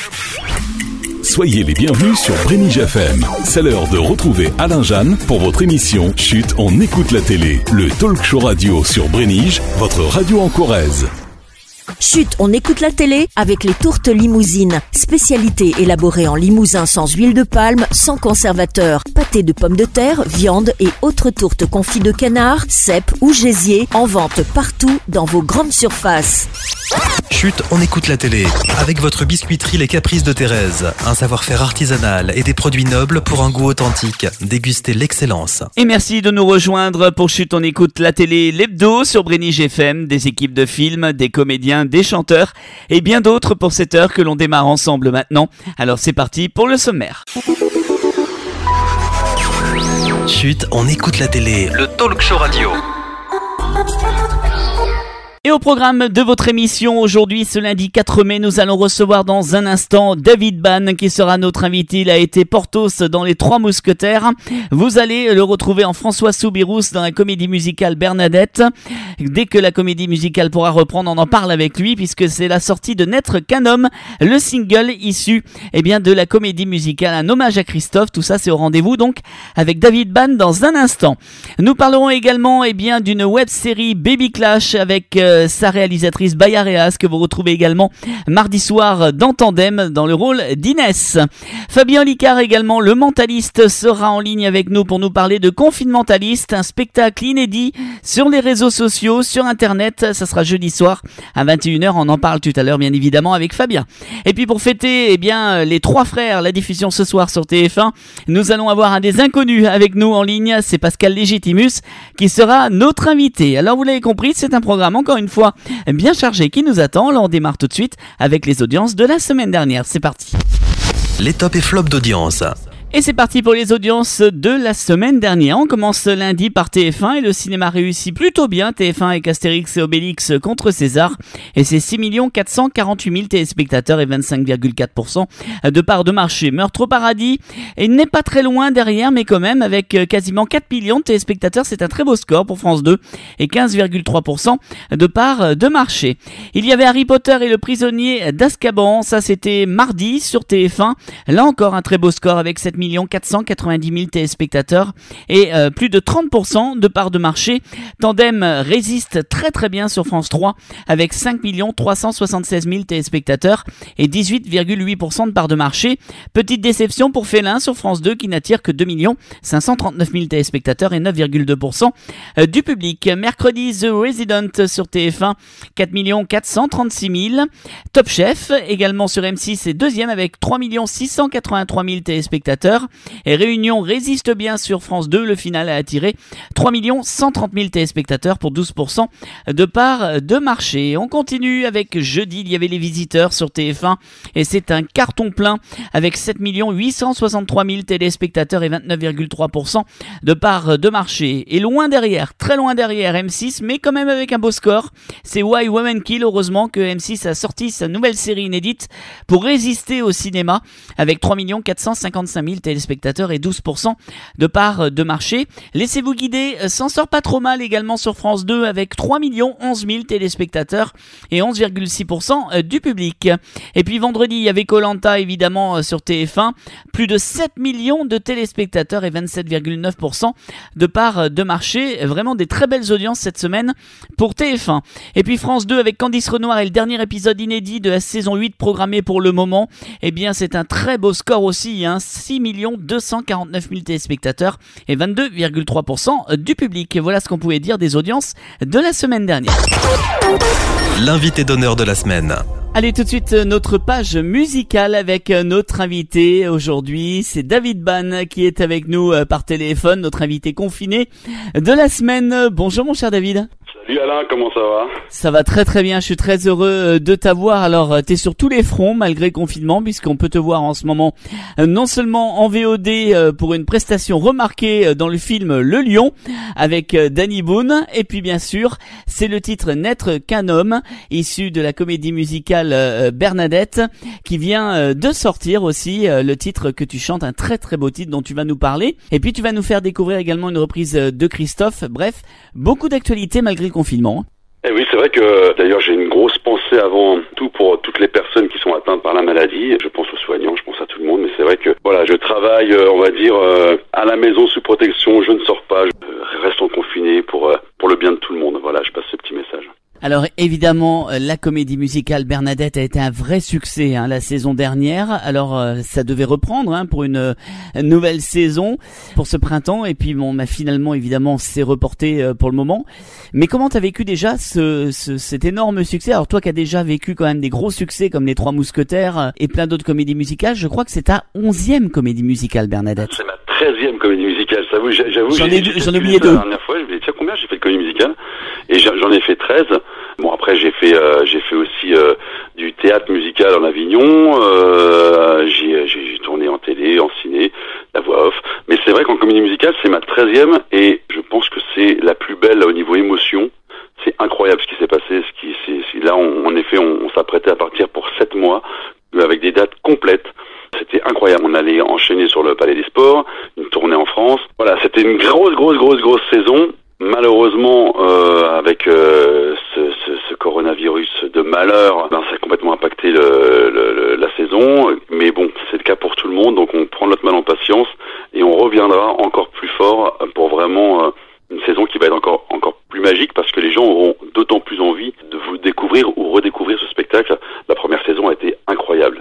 Soyez les bienvenus sur Brénige FM. C'est l'heure de retrouver Alain Jeanne pour votre émission Chut, on écoute la télé. Le talk show radio sur Brénige, votre radio en Corrèze. Chut, on écoute la télé avec les tourtes limousines. Spécialité élaborée en limousin sans huile de palme, sans conservateur. Pâté de pommes de terre, viande et autres tourtes confites de canard, cèpe ou gésier. En vente partout dans vos grandes surfaces. Chut, on écoute la télé. Avec votre biscuiterie Les Caprices de Thérèse. Un savoir-faire artisanal et des produits nobles pour un goût authentique. Dégustez l'excellence. Et merci de nous rejoindre pour Chut, on écoute la télé, l'hebdo sur Brénige FM, des équipes de films, des comédiens, des chanteurs et bien d'autres pour cette heure que l'on démarre ensemble maintenant. Alors c'est parti pour le sommaire. Chut, on écoute la télé. Le talk show radio. Et au programme de votre émission aujourd'hui, ce lundi 4 mai, nous allons recevoir dans un instant David Bann qui sera notre invité. Il a été Porthos dans Les Trois Mousquetaires. Vous allez le retrouver en François Soubirous dans la comédie musicale Bernadette. Dès que la comédie musicale pourra reprendre, on en parle avec lui puisque c'est la sortie de N'être qu'un homme, le single issu de la comédie musicale, un hommage à Christophe. Tout ça, c'est au rendez-vous donc avec David Bann dans un instant. Nous parlerons également d'une web série Baby Clash avec sa réalisatrice Bayareas que vous retrouvez également mardi soir dans Tandem dans le rôle d'Inès. Fabien Licard également, le mentaliste, sera en ligne avec nous pour nous parler de Confinementaliste, un spectacle inédit sur les réseaux sociaux, sur internet. Ça sera jeudi soir à 21h, on en parle tout à l'heure bien évidemment avec Fabien. Et puis pour fêter les Trois Frères, la diffusion ce soir sur TF1, nous allons avoir un des inconnus avec nous en ligne, c'est Pascal Légitimus qui sera notre invité. Alors vous l'avez compris, c'est un programme encore une fois bien chargé qui nous attend. Alors on démarre tout de suite avec les audiences de la semaine dernière. C'est parti. Les tops et flops d'audience. Et c'est parti pour les audiences de la semaine dernière. On commence lundi par TF1 et le cinéma réussit plutôt bien. TF1 avec Astérix et Obélix contre César. Et c'est 6 448 000 téléspectateurs et 25,4% de part de marché. Meurtre au paradis et n'est pas très loin derrière, mais quand même avec quasiment 4 millions de téléspectateurs. C'est un très beau score pour France 2 et 15,3% de part de marché. Il y avait Harry Potter et le prisonnier d'Azkaban. Ça, c'était mardi sur TF1. Là encore, un très beau score avec 7 490 000 téléspectateurs et plus de 30% de part de marché. Tandem résiste très très bien sur France 3 avec 5 376 000 téléspectateurs et 18,8% de part de marché. Petite déception pour Félin sur France 2 qui n'attire que 2 539 000 téléspectateurs et 9,2% du public. Mercredi, The Resident sur TF1, 4 436 000. Top Chef également sur M6 est deuxième avec 3 683 000 téléspectateurs. Et Réunion résiste bien sur France 2. Le final a attiré 3 130 000 téléspectateurs pour 12% de part de marché. On continue avec jeudi, il y avait Les Visiteurs sur TF1 et c'est un carton plein avec 7 863 000 téléspectateurs et 29,3% de part de marché. Et loin derrière, très loin derrière M6, mais quand même avec un beau score, c'est Why Women Kill. Heureusement que M6 a sorti sa nouvelle série inédite pour résister au cinéma avec 3 455 000 téléspectateurs et 12% de part de marché. Laissez-vous guider s'en sort pas trop mal également sur France 2 avec 3 11 000 téléspectateurs et 11,6% du public. Et puis vendredi, il y avait Koh-Lanta évidemment sur TF1, plus de 7 millions de téléspectateurs et 27,9% de part de marché. Vraiment des très belles audiences cette semaine pour TF1. Et puis France 2 avec Candice Renoir et le dernier épisode inédit de la saison 8 programmé pour le moment. Eh bien c'est un très beau score aussi, 6 249 000 téléspectateurs et 22,3% du public. Et voilà ce qu'on pouvait dire des audiences de la semaine dernière. L'invité d'honneur de la semaine. Allez, tout de suite, notre page musicale avec notre invité aujourd'hui. C'est David Bann qui est avec nous par téléphone, notre invité confiné de la semaine. Bonjour mon cher David. Salut Alain, comment ça va ? Ça va très très bien, je suis très heureux de t'avoir. Alors, t'es sur tous les fronts malgré le confinement puisqu'on peut te voir en ce moment non seulement en VOD pour une prestation remarquée dans le film Le Lion avec Danny Boone et puis bien sûr, c'est le titre N'être qu'un homme issu de la comédie musicale Bernadette qui vient de sortir aussi, le titre que tu chantes, un très très beau titre dont tu vas nous parler et puis tu vas nous faire découvrir également une reprise de Christophe. Bref, beaucoup d'actualités malgré le confinement. Eh oui, c'est vrai que d'ailleurs j'ai une grosse pensée avant tout pour toutes les personnes qui sont atteintes par la maladie. Je pense aux soignants, je pense à tout le monde, mais c'est vrai que voilà, je travaille, on va dire, à la maison sous protection, je ne sors pas, restons confinés pour le bien de tout le monde. Voilà, je passe ce petit message. Alors évidemment, la comédie musicale Bernadette a été un vrai succès la saison dernière. Alors ça devait reprendre pour une nouvelle saison pour ce printemps. Et puis bon, finalement évidemment c'est reporté pour le moment. Mais comment t'as vécu déjà cet énorme succès? Alors toi qui as déjà vécu quand même des gros succès comme Les Trois Mousquetaires et plein d'autres comédies musicales, je crois que c'est ta 11e comédie musicale Bernadette. C'est ma 13e comédie musicale, j'avoue. J'en ai oublié 2. La dernière fois, je me disais tiens combien j'ai fait de comédie musicale, et j'en ai fait 13. Bon après j'ai fait aussi du théâtre musical en Avignon, j'ai tourné en télé, en ciné, la voix off. Mais c'est vrai qu'en comédie musicale c'est ma 13e et je pense que c'est la plus belle au niveau émotion. C'est incroyable ce qui s'est passé. Là en effet on s'apprêtait à partir pour 7 mois avec des dates complètes. C'était incroyable. On allait enchaîner sur le Palais des Sports, une tournée en France. Voilà, c'était une grosse saison. Malheureusement, avec ce coronavirus de malheur, ça a complètement impacté la saison. Mais bon, c'est le cas pour tout le monde, donc on prend notre mal en patience et on reviendra encore plus fort pour vraiment une saison qui va être encore plus magique parce que les gens auront d'autant plus envie de vous découvrir ou redécouvrir ce spectacle. La première saison a été incroyable.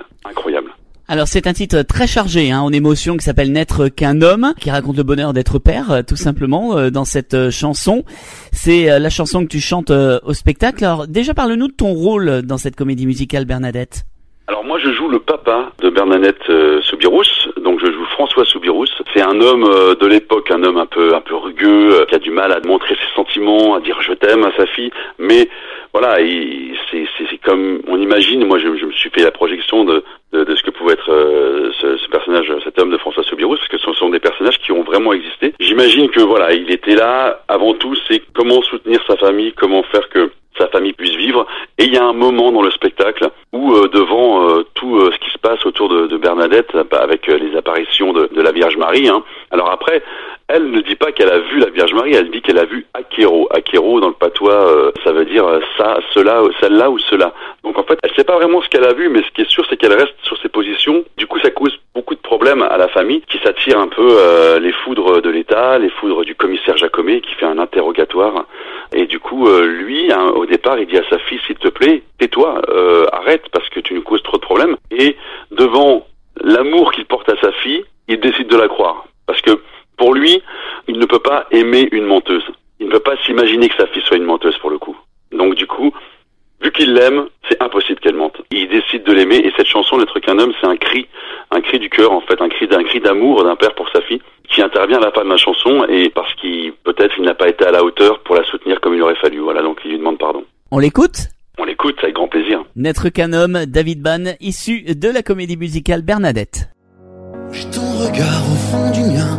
Alors c'est un titre très chargé en émotion qui s'appelle N'être qu'un homme, qui raconte le bonheur d'être père tout simplement dans cette chanson. C'est la chanson que tu chantes au spectacle. Alors déjà parle-nous de ton rôle dans cette comédie musicale Bernadette. Alors moi je joue le papa de Bernadette Soubirous, donc je joue François Soubirous. C'est un homme de l'époque, un homme un peu rugueux, qui a du mal à montrer ses sentiments, à dire je t'aime à sa fille, mais voilà, c'est comme on imagine. Moi je me suis fait la projection de ce que pouvait être ce personnage, cet homme de François Soubirous, parce que ce sont des personnages qui ont vraiment existé. J'imagine que voilà, il était là avant tout, c'est comment soutenir sa famille, comment faire que sa famille puisse vivre. Et il y a un moment dans le spectacle où devant tout ce qui se passe autour de Bernadette, avec les apparitions de la Vierge Marie, alors après elle ne dit pas qu'elle a vu la Vierge Marie, elle dit qu'elle a vu Akero. Akero dans le patois, ça veut dire ça, cela, celle-là ou cela. Donc en fait, elle sait pas vraiment ce qu'elle a vu, mais ce qui est sûr, c'est qu'elle reste sur ses positions. Du coup, ça cause beaucoup de problèmes à la famille, qui s'attire un peu les foudres de l'État, les foudres du commissaire Jacomet, qui fait un interrogatoire. Et du coup, lui, au départ, il dit à sa fille, s'il te plaît, tais-toi, arrête, parce que tu nous causes trop de problèmes. Et devant l'amour qu'il porte à sa fille, il décide de la croire. Parce que pour lui, il ne peut pas aimer une menteuse. Il ne peut pas s'imaginer que sa fille soit une menteuse pour le coup. Donc du coup, vu qu'il l'aime, c'est impossible qu'elle mente. Il décide de l'aimer et cette chanson, N'être qu'un homme, c'est un cri du cœur en fait, un cri d'amour d'un père pour sa fille qui intervient à la fin de la chanson et parce qu'il peut-être il n'a pas été à la hauteur pour la soutenir comme il aurait fallu. Voilà, donc il lui demande pardon. On l'écoute ? On l'écoute avec grand plaisir. N'être qu'un homme, David Bann, issu de la comédie musicale Bernadette. J'ai ton regard au fond du mien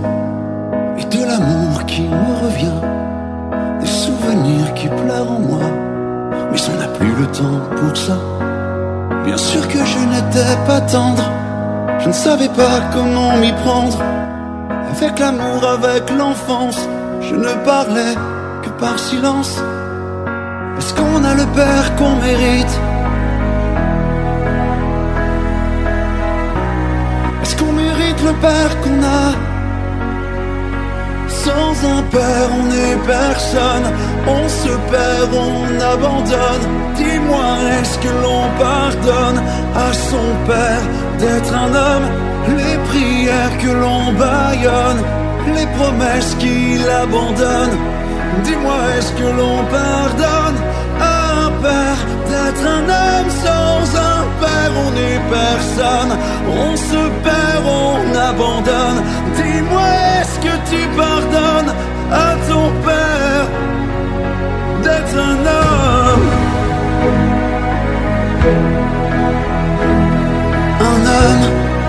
et de l'amour qui me revient, des souvenirs qui pleurent en moi, mais on n'a plus le temps pour ça. Bien sûr que je n'étais pas tendre, je ne savais pas comment m'y prendre. Avec l'amour, avec l'enfance, je ne parlais que par silence. Est-ce qu'on a le père qu'on mérite? Est-ce qu'on mérite le père qu'on a? Sans un père on n'est personne, on se perd, on abandonne. Dis-moi, est-ce que l'on pardonne à son père d'être un homme? Les prières que l'on bâillonne, les promesses qu'il abandonne. Dis-moi, est-ce que l'on pardonne à un père d'être un homme? Sans un père on n'est personne, on se perd, on abandonne. Dis-moi, est-ce que tu pardonnes à ton père d'être un homme? Un homme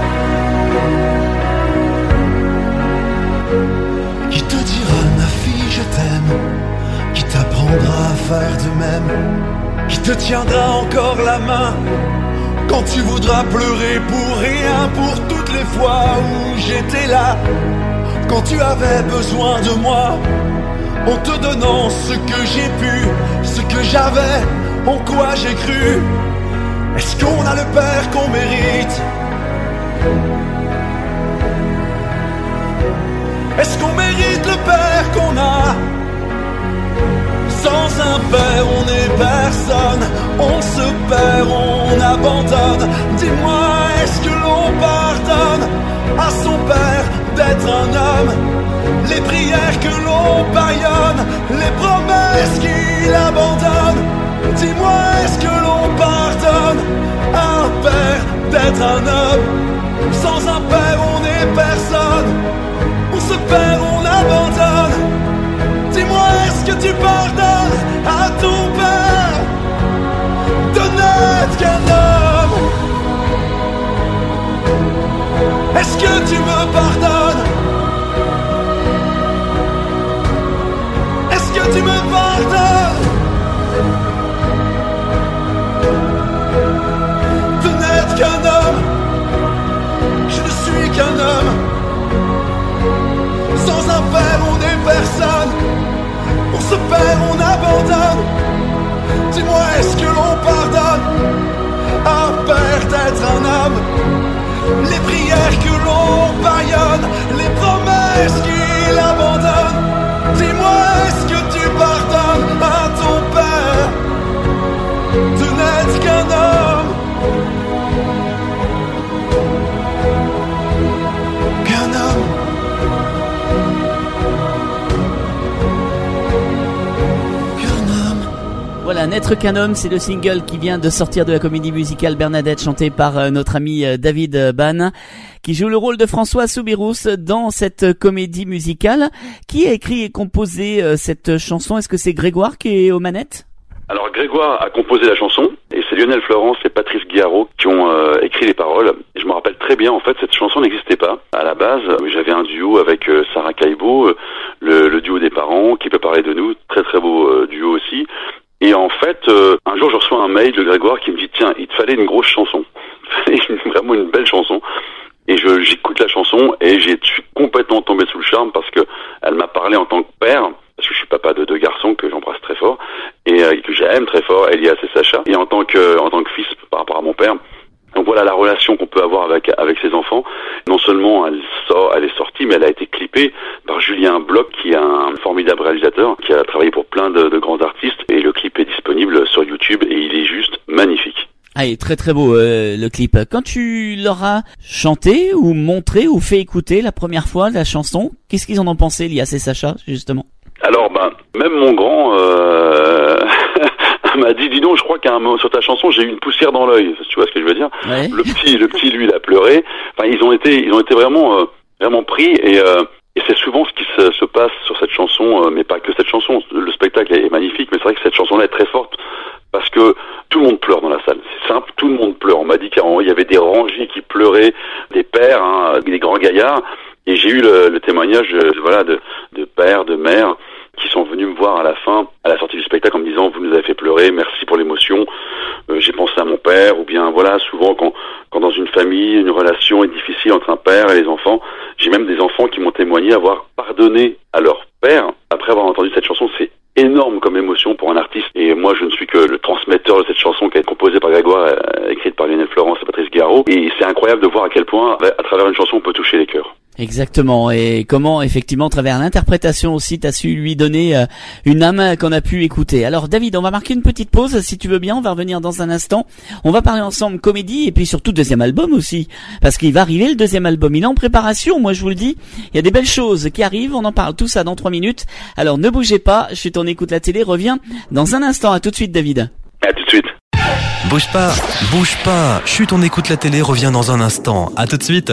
qui te dira ma fille je t'aime, qui t'apprendra à faire de même, qui te tiendra encore la main quand tu voudras pleurer pour rien, pour toutes les fois où j'étais là, quand tu avais besoin de moi, en te donnant ce que j'ai pu, ce que j'avais, en quoi j'ai cru. Est-ce qu'on a le père qu'on mérite? Est-ce qu'on mérite le père qu'on a? Sans un père on n'est personne, on se perd, on abandonne. Dis-moi, est-ce que l'on pardonne à son père d'être un homme? Les prières que l'on bâillonne, les promesses qu'il abandonne. Dis-moi, est-ce que l'on pardonne à un père d'être un homme? Sans un père on n'est personne, on se perd, on abandonne. Dis-moi, est-ce que tu pardonnes à ton père de n'être qu'un homme? Est-ce que tu me pardonnes? Est-ce que tu me pardonnes de n'être qu'un homme? Je ne suis qu'un homme. Sans un père on n'est personne, on se perd, on abandonne. Dis-moi, est-ce que l'on pardonne à un père d'être un homme? Les prières que l'on bâillonne, les promesses qu'il abandonne. Dis-moi, est-ce que tu pardonnes à ton père de n'être qu'un homme? Qu'un homme. Voilà, N'être qu'un homme, c'est le single qui vient de sortir de la comédie musicale Bernadette, chantée par notre ami David Ban, qui joue le rôle de François Soubirous dans cette comédie musicale. Qui a écrit et composé cette chanson? Est-ce que c'est Grégoire qui est aux manettes? Alors Grégoire a composé la chanson et c'est Lionel Florence et Patrice Guillaro qui ont écrit les paroles. Et je me rappelle très bien, en fait, cette chanson n'existait pas. À la base, j'avais un duo avec Sarah Caïbo, le duo des parents, qui peut parler de nous, très très beau duo aussi. Et en fait, un jour je reçois un mail de Grégoire qui me dit « Tiens, il te fallait une grosse chanson, il fallait vraiment une belle chanson ». Et j'écoute la chanson et je suis complètement tombé sous le charme parce que elle m'a parlé en tant que père, parce que je suis papa de 2 garçons que j'embrasse très fort et que j'aime très fort, Elias et Sacha, et en tant que fils par rapport à mon père. Donc voilà la relation qu'on peut avoir avec ses enfants. Non seulement elle est sortie, mais elle a été clippée par Julien Bloch, qui est un formidable réalisateur, qui a travaillé pour plein de grands artistes. Et le clip est disponible sur YouTube et il est juste magnifique. Ah, il est très très beau le clip. Quand tu leur as chanté ou montré ou fait écouter la première fois la chanson, qu'est-ce qu'ils en ont pensé, Elias et Sacha, justement? Alors, même mon grand m'a dit, dis donc, je crois qu'à un moment sur ta chanson, j'ai eu une poussière dans l'œil. Tu vois ce que je veux dire? Ouais. Le petit, lui, il a pleuré. Enfin, ils ont été vraiment pris et c'est souvent ce qui se passe sur cette chanson, mais pas que cette chanson. Le spectacle est magnifique, mais c'est vrai que cette chanson-là est très forte parce que tout le monde pleure dans la salle. C'est simple, tout le monde pleure. On m'a dit qu'il y avait des rangiers qui pleuraient, des pères, des grands gaillards. Et j'ai eu le témoignage, de pères, de mères, qui sont venus me voir à la fin, à la sortie du spectacle, en me disant « Vous nous avez fait pleurer, merci pour l'émotion, j'ai pensé à mon père », ou bien voilà, souvent quand dans une famille, une relation est difficile entre un père et les enfants, j'ai même des enfants qui m'ont témoigné avoir pardonné à leur père après avoir entendu cette chanson. C'est énorme comme émotion pour un artiste, et moi je ne suis que le transmetteur de cette chanson qui a été composée par Grégoire, écrite par Lionel Florence et Patrice Guillaro, et c'est incroyable de voir à quel point, à travers une chanson, on peut toucher les cœurs. Exactement, et comment effectivement à travers l'interprétation aussi t'as su lui donner une âme qu'on a pu écouter. Alors David, on va marquer une petite pause si tu veux bien, on va revenir dans un instant. On va parler ensemble comédie et puis surtout deuxième album aussi, parce qu'il va arriver le deuxième album, il est en préparation, moi je vous le dis, il y a des belles choses qui arrivent, on en parle tout ça dans 3 minutes. Alors ne bougez pas, Chut, on écoute la télé, reviens dans un instant. À tout de suite David. À tout de suite. Bouge pas, Chut, on écoute la télé, reviens dans un instant. À tout de suite.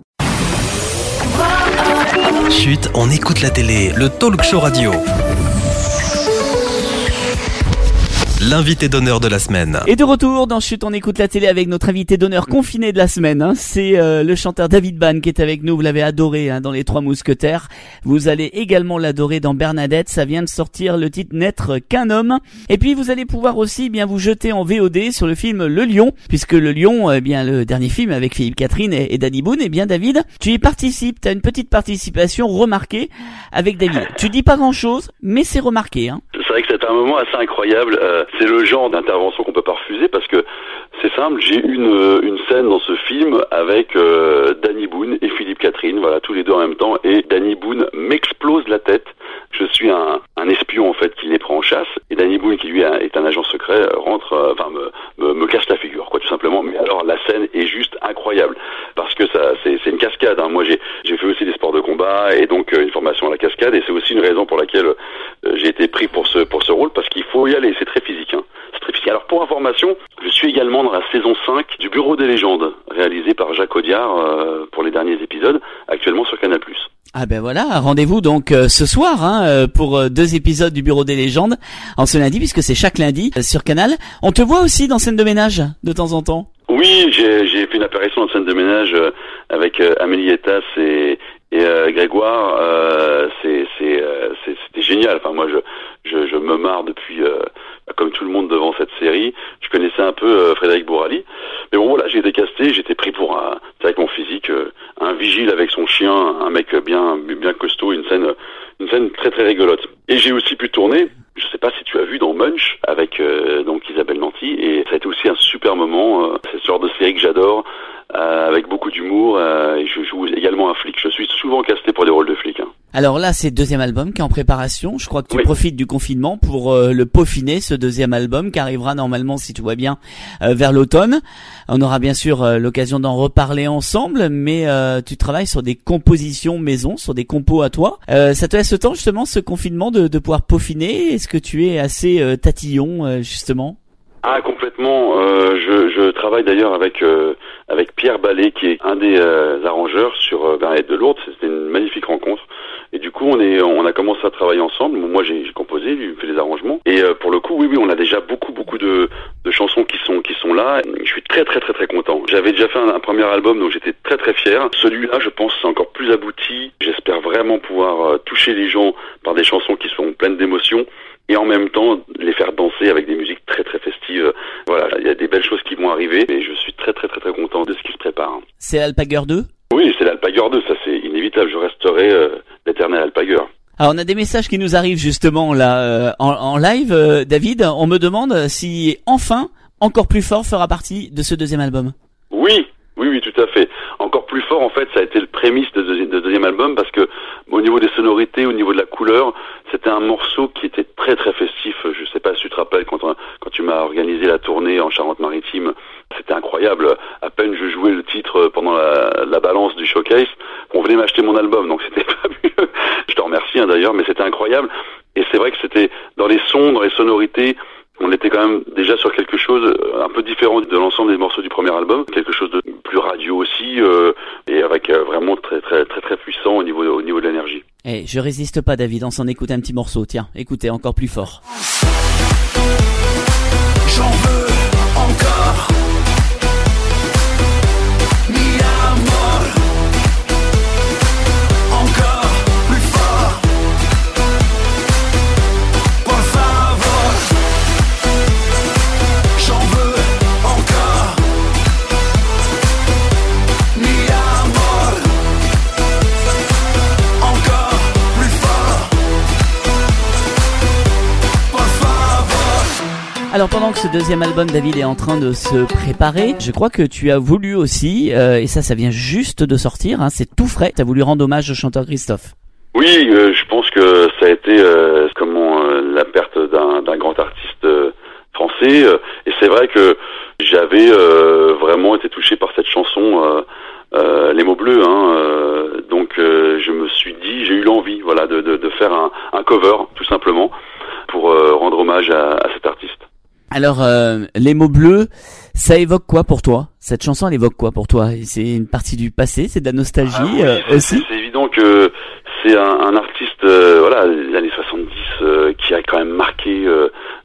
Chut, on écoute la télé, le talk show radio. l'invité d'honneur de la semaine. Et de retour dans Chut, on écoute la télé avec notre invité d'honneur confiné de la semaine. C'est le chanteur David Bann qui est avec nous. Vous l'avez adoré dans Les Trois Mousquetaires. Vous allez également l'adorer dans Bernadette. Ça vient de sortir le titre N'être qu'un homme. Et puis vous allez pouvoir aussi bien vous jeter en VOD sur le film Le Lion, puisque Le Lion, le dernier film avec Philippe Catherine et Danny Boone. Et bien David, tu y participes. Tu as une petite participation remarquée avec David. Tu dis pas grand-chose, mais c'est remarqué. C'est vrai que c'est un moment assez incroyable. C'est le genre d'intervention qu'on peut pas refuser parce que c'est simple. J'ai une scène dans ce film avec Danny Boone et Philippe Catherine, voilà, tous les deux en même temps. Et Danny Boone m'explose la tête. Je suis un espion en fait qui les prend en chasse. Et Danny Boone, qui lui est un agent secret, rentre, me casse la figure, quoi, tout simplement. Mais alors la scène est juste incroyable parce que c'est une cascade. Moi, j'ai fait aussi des sports de combat et donc une formation à la cascade. Et c'est aussi une raison pour laquelle j'ai été pris pour ce rôle parce qu'il faut y aller. C'est très physique. C'est très physique. Alors pour information, je suis également dans la saison 5 du Bureau des légendes, réalisé par Jacques Audiard pour les derniers épisodes, actuellement sur Canal+. Ah ben voilà, rendez-vous donc ce soir pour 2 épisodes du Bureau des légendes en ce lundi, puisque c'est chaque lundi sur Canal. On te voit aussi dans Scène de ménage de temps en temps. Oui, j'ai fait une apparition dans Scène de ménage avec Amélie Etas et Grégoire. C'était génial. Enfin moi je me marre depuis comme tout le monde devant cette série. Je connaissais un peu Frédéric Bourali, mais bon voilà, j'ai été casté, j'étais pris pour avec mon physique, un vigile avec son chien, un mec bien costaud, une scène très très rigolote. Et j'ai aussi pu tourner, je sais pas si tu as vu, dans Munch avec donc Isabelle Nanty, et ça a été aussi un super moment. C'est ce genre de série que j'adore, avec beaucoup d'humour, et je joue également un flic. Je suis souvent casté pour des rôles de flic. Alors là, c'est le 2e album qui est en préparation. Je crois que tu profites du confinement pour le peaufiner, ce 2e album qui arrivera normalement, si tout va bien, vers l'automne. On aura bien sûr l'occasion d'en reparler ensemble, mais tu travailles sur des compositions maison, sur des compos à toi. Ça te laisse le temps justement, ce confinement, de pouvoir peaufiner. Est-ce que tu es assez tatillon justement ? Ah, complètement. Je travaille d'ailleurs avec Pierre Ballet, qui est un des arrangeurs sur Bernadette de Lourdes. C'était une magnifique rencontre. Et du coup, on a commencé à travailler ensemble. Moi, j'ai composé, lui fait les arrangements. Et pour le coup, oui, on a déjà beaucoup de chansons qui sont là. Je suis très très très très content. J'avais déjà fait un premier album, donc j'étais très très fier. Celui-là, je pense, c'est encore plus abouti. J'espère vraiment pouvoir toucher les gens par des chansons qui sont pleines d'émotions, et en même temps les faire danser avec des musiques très très festives. Voilà, il y a des belles choses qui vont arriver, et je suis très très très très content de ce qui se prépare. C'est Alpaguer 2 ? Oui, c'est l'Alpaguer 2, ça c'est inévitable, je resterai l'éternel Alpaguer. Alors on a des messages qui nous arrivent justement là en live, David. On me demande si enfin Encore plus fort fera partie de ce 2e album. Oui, tout à fait. Encore plus fort, en fait, ça a été le prémisse de 2e album, parce que au niveau des sonorités, au niveau de la couleur, c'était un morceau qui était très très festif. Je sais pas si tu te rappelles quand tu m'as organisé la tournée en Charente-Maritime, c'était incroyable. À peine je jouais le titre pendant la balance du showcase, on venait m'acheter mon album, donc c'était fabuleux. Je te remercie d'ailleurs, mais c'était incroyable. Et c'est vrai que c'était dans les sons, dans les sonorités, on était quand même déjà sur quelque chose un peu différent de l'ensemble des morceaux du premier album, quelque chose de plus radio aussi, et avec vraiment très très très très puissant au niveau de l'énergie. Eh, je résiste pas, David, on s'en écoute un petit morceau. Tiens, écoutez, encore plus fort. J'en veux encore. Mi amor. Encore plus fort. Por favor. J'en veux encore. Mi amor. Encore plus fort. Por favor. Alors pendant que ce 2e album, David, est en train de se préparer, je crois que tu as voulu aussi, et ça vient juste de sortir, hein, c'est tout frais, tu as voulu rendre hommage au chanteur Christophe. Oui, je pense que ça a été la perte d'un grand artiste français, et c'est vrai que j'avais vraiment été touché par cette chanson, Les mots bleus, donc je me suis dit, j'ai eu l'envie, voilà, de faire un cover, tout simplement, pour rendre hommage à cet artiste. Alors, Les mots bleus, ça évoque quoi pour toi ? Cette chanson, elle évoque quoi pour toi ? C'est une partie du passé, c'est de la nostalgie aussi ? C'est évident que c'est un artiste, voilà, des années 70, qui a quand même marqué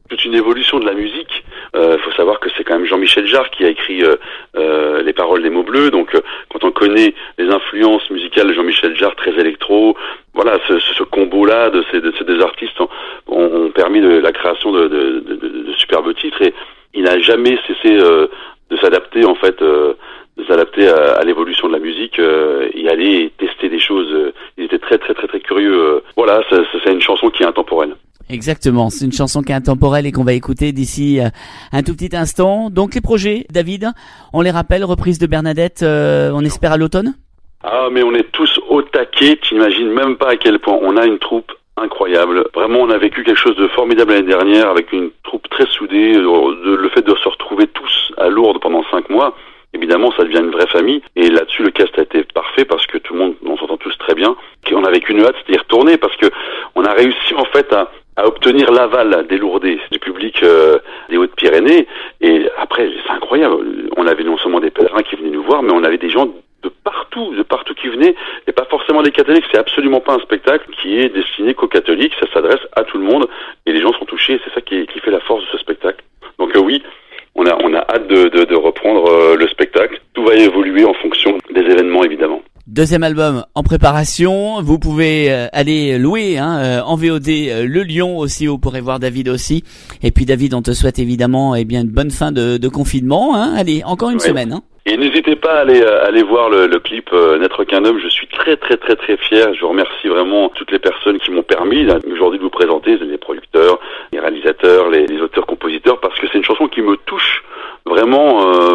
toute une évolution de la musique. Faut savoir que c'est quand même Jean-Michel Jarre qui a écrit les paroles des mots bleus. Donc quand on connaît les influences musicales de Jean-Michel Jarre, très électro, voilà, ce combo-là de ces deux artistes ont permis la création de superbes titres, et il n'a jamais cessé de s'adapter en fait, à l'évolution de la musique et aller tester des choses. Il était très très très très curieux. Voilà, c'est une chanson qui est intemporelle. Exactement, c'est une chanson qui est intemporelle et qu'on va écouter d'ici un tout petit instant. Donc les projets, David, on les rappelle, reprise de Bernadette, on espère à l'automne? Ah, mais on est tous au taquet, tu n'imagines même pas à quel point on a une troupe incroyable. Vraiment, on a vécu quelque chose de formidable l'année dernière avec une troupe très soudée. Le fait de se retrouver tous à Lourdes pendant 5 mois, évidemment, ça devient une vraie famille. Et là-dessus, le cast a été parfait parce que tout le monde, on s'entend tous très bien. On avait qu'une hâte d'y retourner parce que on a réussi en fait à obtenir l'aval des Lourdais, du public des Hautes-Pyrénées. Et après, c'est incroyable. On avait non seulement des pèlerins qui venaient nous voir, mais on avait des gens de partout qui venaient, et pas forcément des catholiques. C'est absolument pas un spectacle qui est destiné qu'aux catholiques, ça s'adresse à tout le monde, et les gens sont touchés, et c'est ça qui fait la force de ce spectacle. Donc oui, on a hâte de reprendre le spectacle. Tout va évoluer en fonction des événements, évidemment. Deuxième album en préparation, vous pouvez aller louer en VOD Le Lion aussi, vous pourrez voir David aussi. Et puis David, on te souhaite évidemment une bonne fin de confinement. Allez, encore une semaine. Et n'hésitez pas à aller voir le clip N'être qu'un homme. Je suis très très très très fier. Je remercie vraiment toutes les personnes qui m'ont permis aujourd'hui de vous présenter, les producteurs, les réalisateurs, les auteurs-compositeurs, parce que c'est une chanson qui me touche vraiment,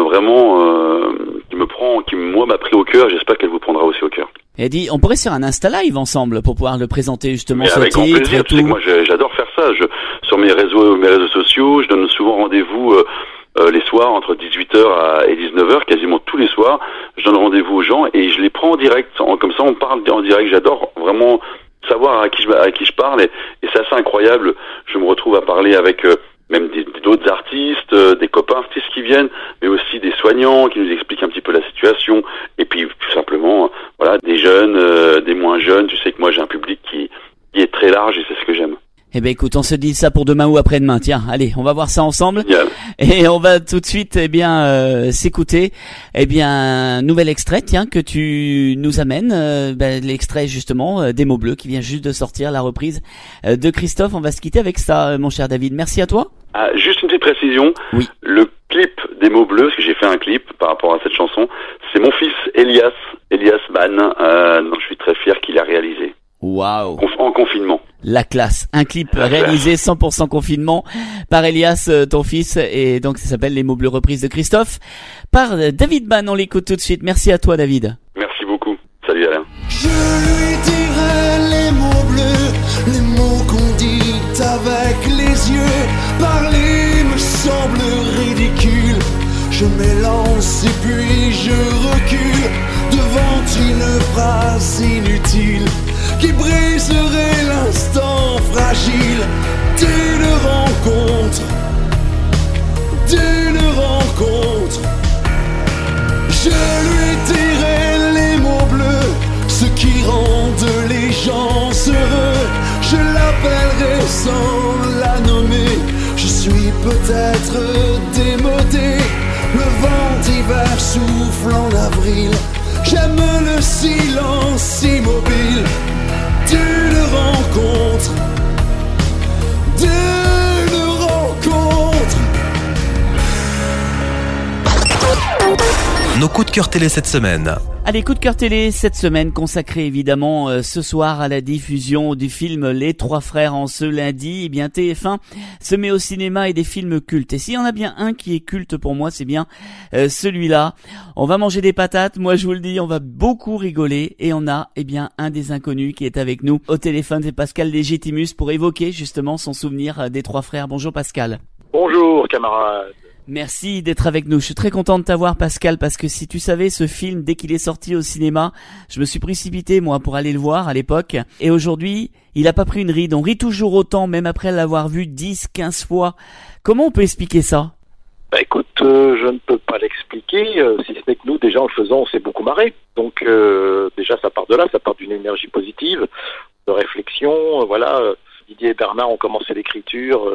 qui m'a pris au cœur. J'espère qu'elle vous prendra aussi au cœur. Et dit, on pourrait se faire un Insta Live ensemble pour pouvoir le présenter justement. Mais avec grand plaisir. Tu sais que moi j'adore faire ça. Sur mes réseaux sociaux, je donne souvent rendez-vous les soirs entre 18h et 19h, quasiment tous les soirs. Je donne rendez-vous aux gens et je les prends en direct. Comme ça, on parle en direct. J'adore vraiment savoir à qui je parle, et c'est assez incroyable. Je me retrouve à parler avec même d'autres artistes, des copains artistes qui viennent, mais aussi des soignants qui nous expliquent un petit peu la situation, et puis tout simplement, voilà, des jeunes, des moins jeunes. Tu sais que moi j'ai un public qui est très large, et c'est ce que j'aime. Eh ben écoute, on se dit ça pour demain ou après-demain. Tiens, allez, on va voir ça ensemble. Génial. Et on va tout de suite s'écouter un nouvel extrait que tu nous amènes, l'extrait justement des mots bleus qui vient juste de sortir, la reprise de Christophe. On va se quitter avec ça, mon cher David. Merci à toi. Juste une petite précision. Oui. Le clip des mots bleus, parce que j'ai fait un clip par rapport à cette chanson, c'est mon fils Elias Ban, dont je suis très fier qu'il a réalisé. Waouh. En confinement. La classe. Un clip réalisé 100% confinement par Elias, ton fils, et donc ça s'appelle Les mots bleus, reprise de Christophe par David Ban. On l'écoute tout de suite. Merci à toi, David. Merci beaucoup. Salut Alain. Je lui dirai les mots bleus, les mots qu'on dit avec les yeux. Parler me semble ridicule. Je m'élance et puis je recule devant une phrase inutile qui briserait l'instant fragile d'une rencontre. Je lui dirai les mots bleus, ceux qui rendent les gens heureux. Je l'appellerai sans la nommer. Je suis peut-être démodé, le vent d'hiver souffle en avril. J'aime le silence immobile d'une rencontre. Nos coups de cœur télé cette semaine. Allez, coup de cœur télé cette semaine consacré évidemment ce soir à la diffusion du film Les Trois Frères en ce lundi. TF1 se met au cinéma et des films cultes. Et s'il y en a bien un qui est culte pour moi, c'est bien celui-là. On va manger des patates, moi je vous le dis, on va beaucoup rigoler, et on a un des inconnus qui est avec nous au téléphone, c'est Pascal Légitimus, pour évoquer justement son souvenir des Trois Frères. Bonjour Pascal. Bonjour camarades. Merci d'être avec nous. Je suis très content de t'avoir, Pascal, parce que si tu savais, ce film, dès qu'il est sorti au cinéma, je me suis précipité, moi, pour aller le voir à l'époque. Et aujourd'hui, il a pas pris une ride. On rit toujours autant, même après l'avoir vu 10, 15 fois. Comment on peut expliquer ça? Écoute, je ne peux pas l'expliquer, si ce n'est que nous, déjà, en le faisant, on s'est beaucoup marré. Donc, déjà, ça part de là, ça part d'une énergie positive, de réflexion, voilà. Didier et Bernard ont commencé l'écriture, on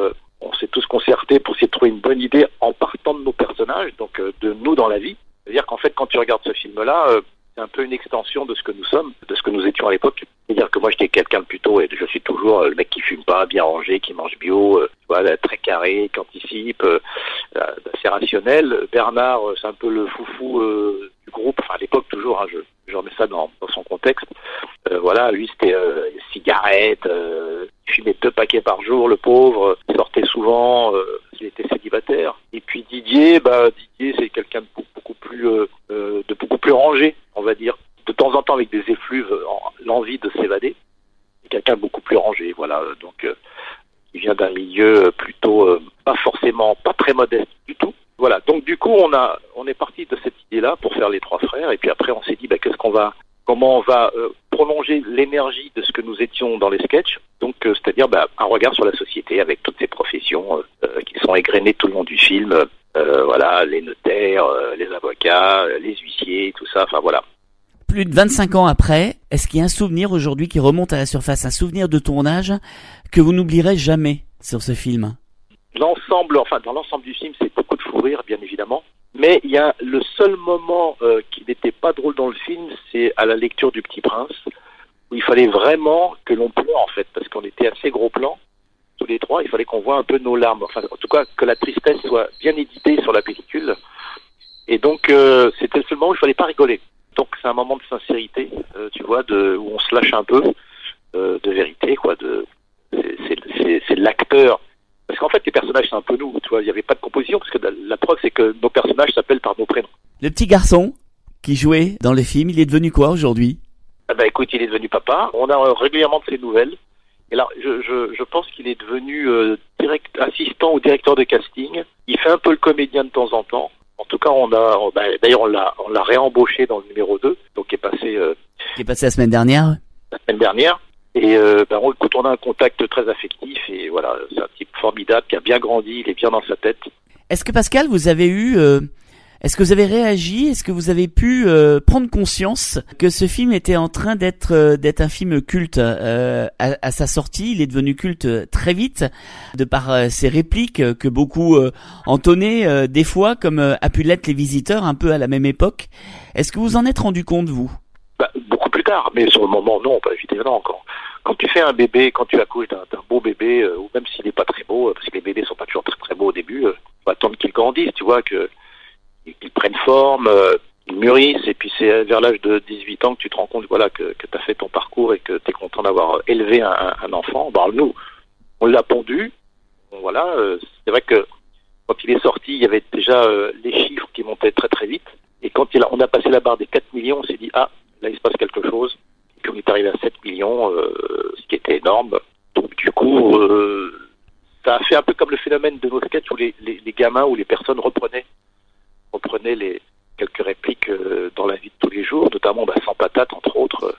on s'est tous concertés pour essayer de trouver une bonne idée en partant de nos personnages, donc de nous dans la vie. C'est-à-dire qu'en fait, quand tu regardes ce film-là, c'est un peu une extension de ce que nous sommes, de ce que nous étions à l'époque. C'est-à-dire que moi, j'étais quelqu'un de plutôt, et je suis toujours le mec qui fume pas, bien rangé, qui mange bio, tu vois, très carré, qui anticipe, assez rationnel. Bernard, c'est un peu le foufou du groupe, enfin à l'époque toujours, hein, je remets ça dans son contexte. Voilà, lui c'était cigarette, il fumait 2 paquets par jour, le pauvre, il sortait souvent, il était célibataire. Et puis Didier, c'est quelqu'un de beaucoup plus rangé, on va dire. De temps en temps avec des effluves, l'envie de s'évader. C'est quelqu'un de beaucoup plus rangé, voilà. Donc il vient d'un milieu plutôt pas très modeste du tout. Voilà, donc du coup on est parti de cette idée-là pour faire les 3 frères, et puis après on s'est dit comment on va prolonger l'énergie de ce que nous étions dans les sketchs, donc c'est-à-dire un regard sur la société avec toutes ces professions qui sont égrenées tout le long du film, voilà, les notaires, les avocats, les huissiers, tout ça, enfin voilà. Plus de 25 ans après, est-ce qu'il y a un souvenir aujourd'hui qui remonte à la surface, un souvenir de tournage que vous n'oublierez jamais sur ce film? Dans l'ensemble du film, c'est beaucoup de fou rire, bien évidemment. Mais il y a le seul moment qui n'était pas drôle dans le film, c'est à la lecture du Petit Prince, où il fallait vraiment que l'on pleure, en fait, parce qu'on était assez gros plans, tous les 3, il fallait qu'on voit un peu nos larmes. Enfin, en tout cas, que la tristesse soit bien éditée sur la pellicule. Et donc, c'était le seul moment où il fallait pas rigoler. Donc, c'est un moment de sincérité, tu vois, où on se lâche un peu, de vérité, quoi. C'est l'acteur. Parce qu'en fait, les personnages, c'est un peu nous, tu vois, il n'y avait pas de composition, parce que la preuve, c'est que nos personnages s'appellent par nos prénoms. Le petit garçon qui jouait dans le film, il est devenu quoi aujourd'hui? Écoute, il est devenu papa. On a régulièrement de ses nouvelles. Et là, je pense qu'il est devenu assistant au directeur de casting. Il fait un peu le comédien de temps en temps. En tout cas, d'ailleurs, on l'a réembauché dans le numéro 2, donc qui est passé la semaine dernière. Et écoute, on a un contact très affectif, et voilà, c'est un type formidable qui a bien grandi, il est bien dans sa tête. Est-ce que Pascal, vous avez est-ce que vous avez réagi, est-ce que vous avez pu prendre conscience que ce film était en train d'être un film culte à sa sortie? Il est devenu culte très vite de par ses répliques que beaucoup entonnaient des fois, comme a pu l'être Les Visiteurs un peu à la même époque. Est-ce que vous en êtes rendu compte, vous? Beaucoup plus tard, mais sur le moment, non, pas évidemment. Quand tu fais un bébé, quand tu accouches d'un beau bébé, ou même s'il n'est pas très beau, parce que les bébés sont pas toujours très très beaux au début, faut attendre qu'ils grandissent, tu vois, qu'ils prennent forme, qu'ils mûrissent, et puis c'est vers l'âge de 18 ans que tu te rends compte, voilà, que tu as fait ton parcours et que tu es content d'avoir élevé un enfant. Nous, on l'a pondu, voilà, c'est vrai que quand il est sorti, il y avait déjà les chiffres qui montaient très très vite, et quand on a passé la barre des 4 millions, on s'est dit, là il se passe quelque chose. Puis on est arrivé à 7 millions, ce qui était énorme. Donc du coup, ça a fait un peu comme le phénomène de nos sketchs où les gamins ou les personnes reprenaient les quelques répliques dans la vie de tous les jours, notamment Sans patate, entre autres.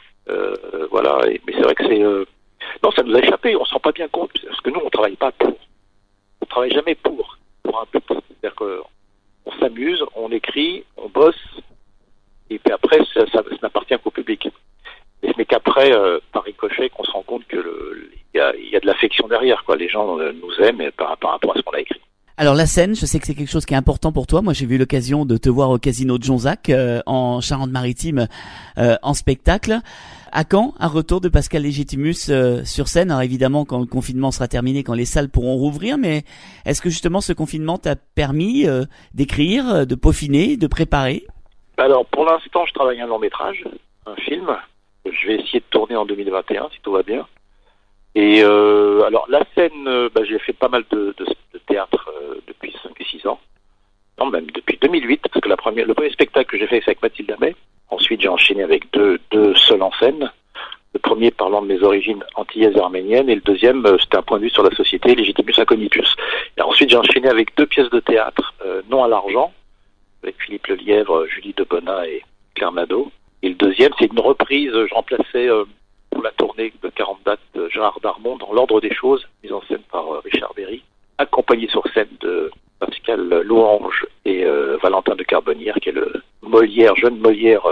Voilà. Mais c'est vrai que non, ça nous a échappé. On s'en rend pas bien compte parce que nous, on travaille pas pour. On travaille jamais pour un but. C'est-à-dire qu'on s'amuse, on écrit, on bosse. Et puis après, ça n'appartient qu'au public. Mais qu'après, par ricochet, qu'on se rend compte que il y a de l'affection derrière, quoi. Les gens nous aiment par rapport à ce qu'on a écrit. Alors la scène, je sais que c'est quelque chose qui est important pour toi. Moi, j'ai eu l'occasion de te voir au Casino de Jonzac, en Charente-Maritime, en spectacle. À quand un retour de Pascal Légitimus sur scène? Alors évidemment, quand le confinement sera terminé, quand les salles pourront rouvrir, mais est-ce que justement ce confinement t'a permis d'écrire, de peaufiner, de préparer? Alors pour l'instant, je travaille un long métrage, un film. Je vais essayer de tourner en 2021 si tout va bien. Et alors la scène, j'ai fait pas mal de théâtre depuis 5-6 ans. Non, même depuis 2008, parce que le premier spectacle que j'ai fait, c'est avec Mathilde Amet. Ensuite, j'ai enchaîné avec deux seuls en scène. Le premier parlant de mes origines antillaises et arméniennes, et le deuxième, c'était un point de vue sur la société, Légitimus Incognitus. Et ensuite, j'ai enchaîné avec 2 pièces de théâtre, Non à l'argent, avec Philippe Lelièvre, Julie Debonin et Claire Nadeau. Et le deuxième, c'est une reprise, je remplaçais pour la tournée de 40 dates de Gérard Darmon dans L'Ordre des choses, mise en scène par Richard Berry, accompagné sur scène de Pascal Louange et Valentin de Carbonnière, qui est le jeune Molière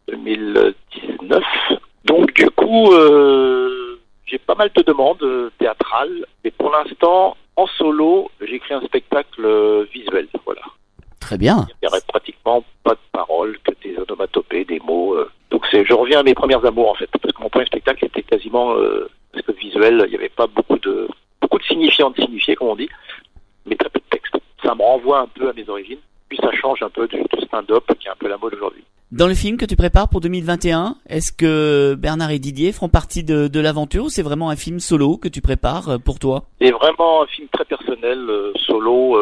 2019. Donc du coup, j'ai pas mal de demandes théâtrales, mais pour l'instant, en solo, j'écris un spectacle visuel, voilà. Très bien. Il n'y aurait pratiquement pas de paroles, que des onomatopées, des mots. Donc je reviens à mes premières amours en fait, parce que mon premier spectacle était quasiment parce que visuel, il n'y avait pas beaucoup de signifiants de signifiés, comme on dit, mais très peu de texte. Ça me renvoie un peu à mes origines, puis ça change un peu du stand-up qui est un peu la mode aujourd'hui. Dans le film que tu prépares pour 2021, est-ce que Bernard et Didier feront partie de l'aventure ou c'est vraiment un film solo que tu prépares pour toi? C'est vraiment un film très personnel, solo.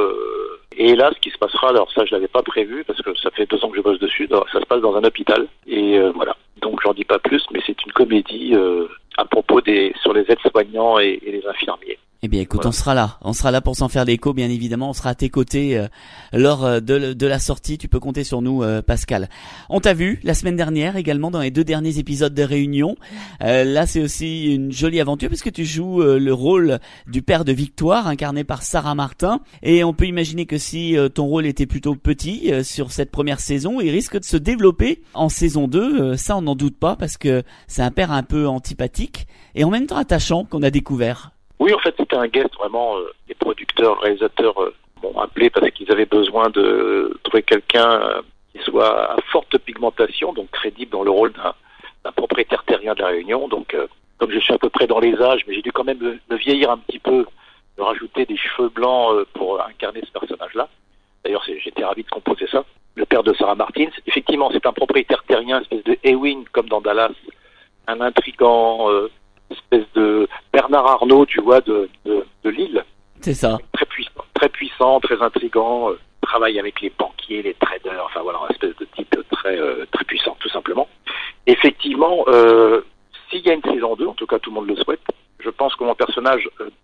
Et là, ce qui se passera, alors ça je l'avais pas prévu parce que ça fait 2 ans que je bosse dessus, ça se passe dans un hôpital et voilà. Donc j'en dis pas plus, mais c'est une comédie à propos sur les aides-soignants et les infirmiers. Eh bien écoute, voilà. on sera là pour s'en faire l'écho bien évidemment, on sera à tes côtés lors de la sortie, tu peux compter sur nous Pascal. On t'a vu la semaine dernière également dans les 2 derniers épisodes de Réunion, là c'est aussi une jolie aventure puisque tu joues le rôle du père de Victoire incarné par Sarah Martin et on peut imaginer que si ton rôle était plutôt petit sur cette première saison, il risque de se développer en saison 2, ça on n'en doute pas parce que c'est un père un peu antipathique et en même temps attachant qu'on a découvert. Oui, en fait, c'était un guest, vraiment. Les producteurs, réalisateurs m'ont appelé parce qu'ils avaient besoin de trouver quelqu'un qui soit à forte pigmentation, donc crédible dans le rôle d'un propriétaire terrien de la Réunion. Donc, comme je suis à peu près dans les âges, mais j'ai dû quand même me vieillir un petit peu, me rajouter des cheveux blancs pour incarner ce personnage-là. D'ailleurs, j'étais ravi de composer ça. Le père de Sarah Martin, effectivement, c'est un propriétaire terrien, une espèce de Ewing, comme dans Dallas, un intrigant... espèce de Bernard Arnault, tu vois, de Lille. C'est ça. Très puissant, très intrigant, travaille avec les banquiers, les traders, enfin voilà, une espèce de type très puissant, tout simplement. Effectivement, s'il y a une saison 2, en tout cas tout le monde le souhaite, je pense que mon personnage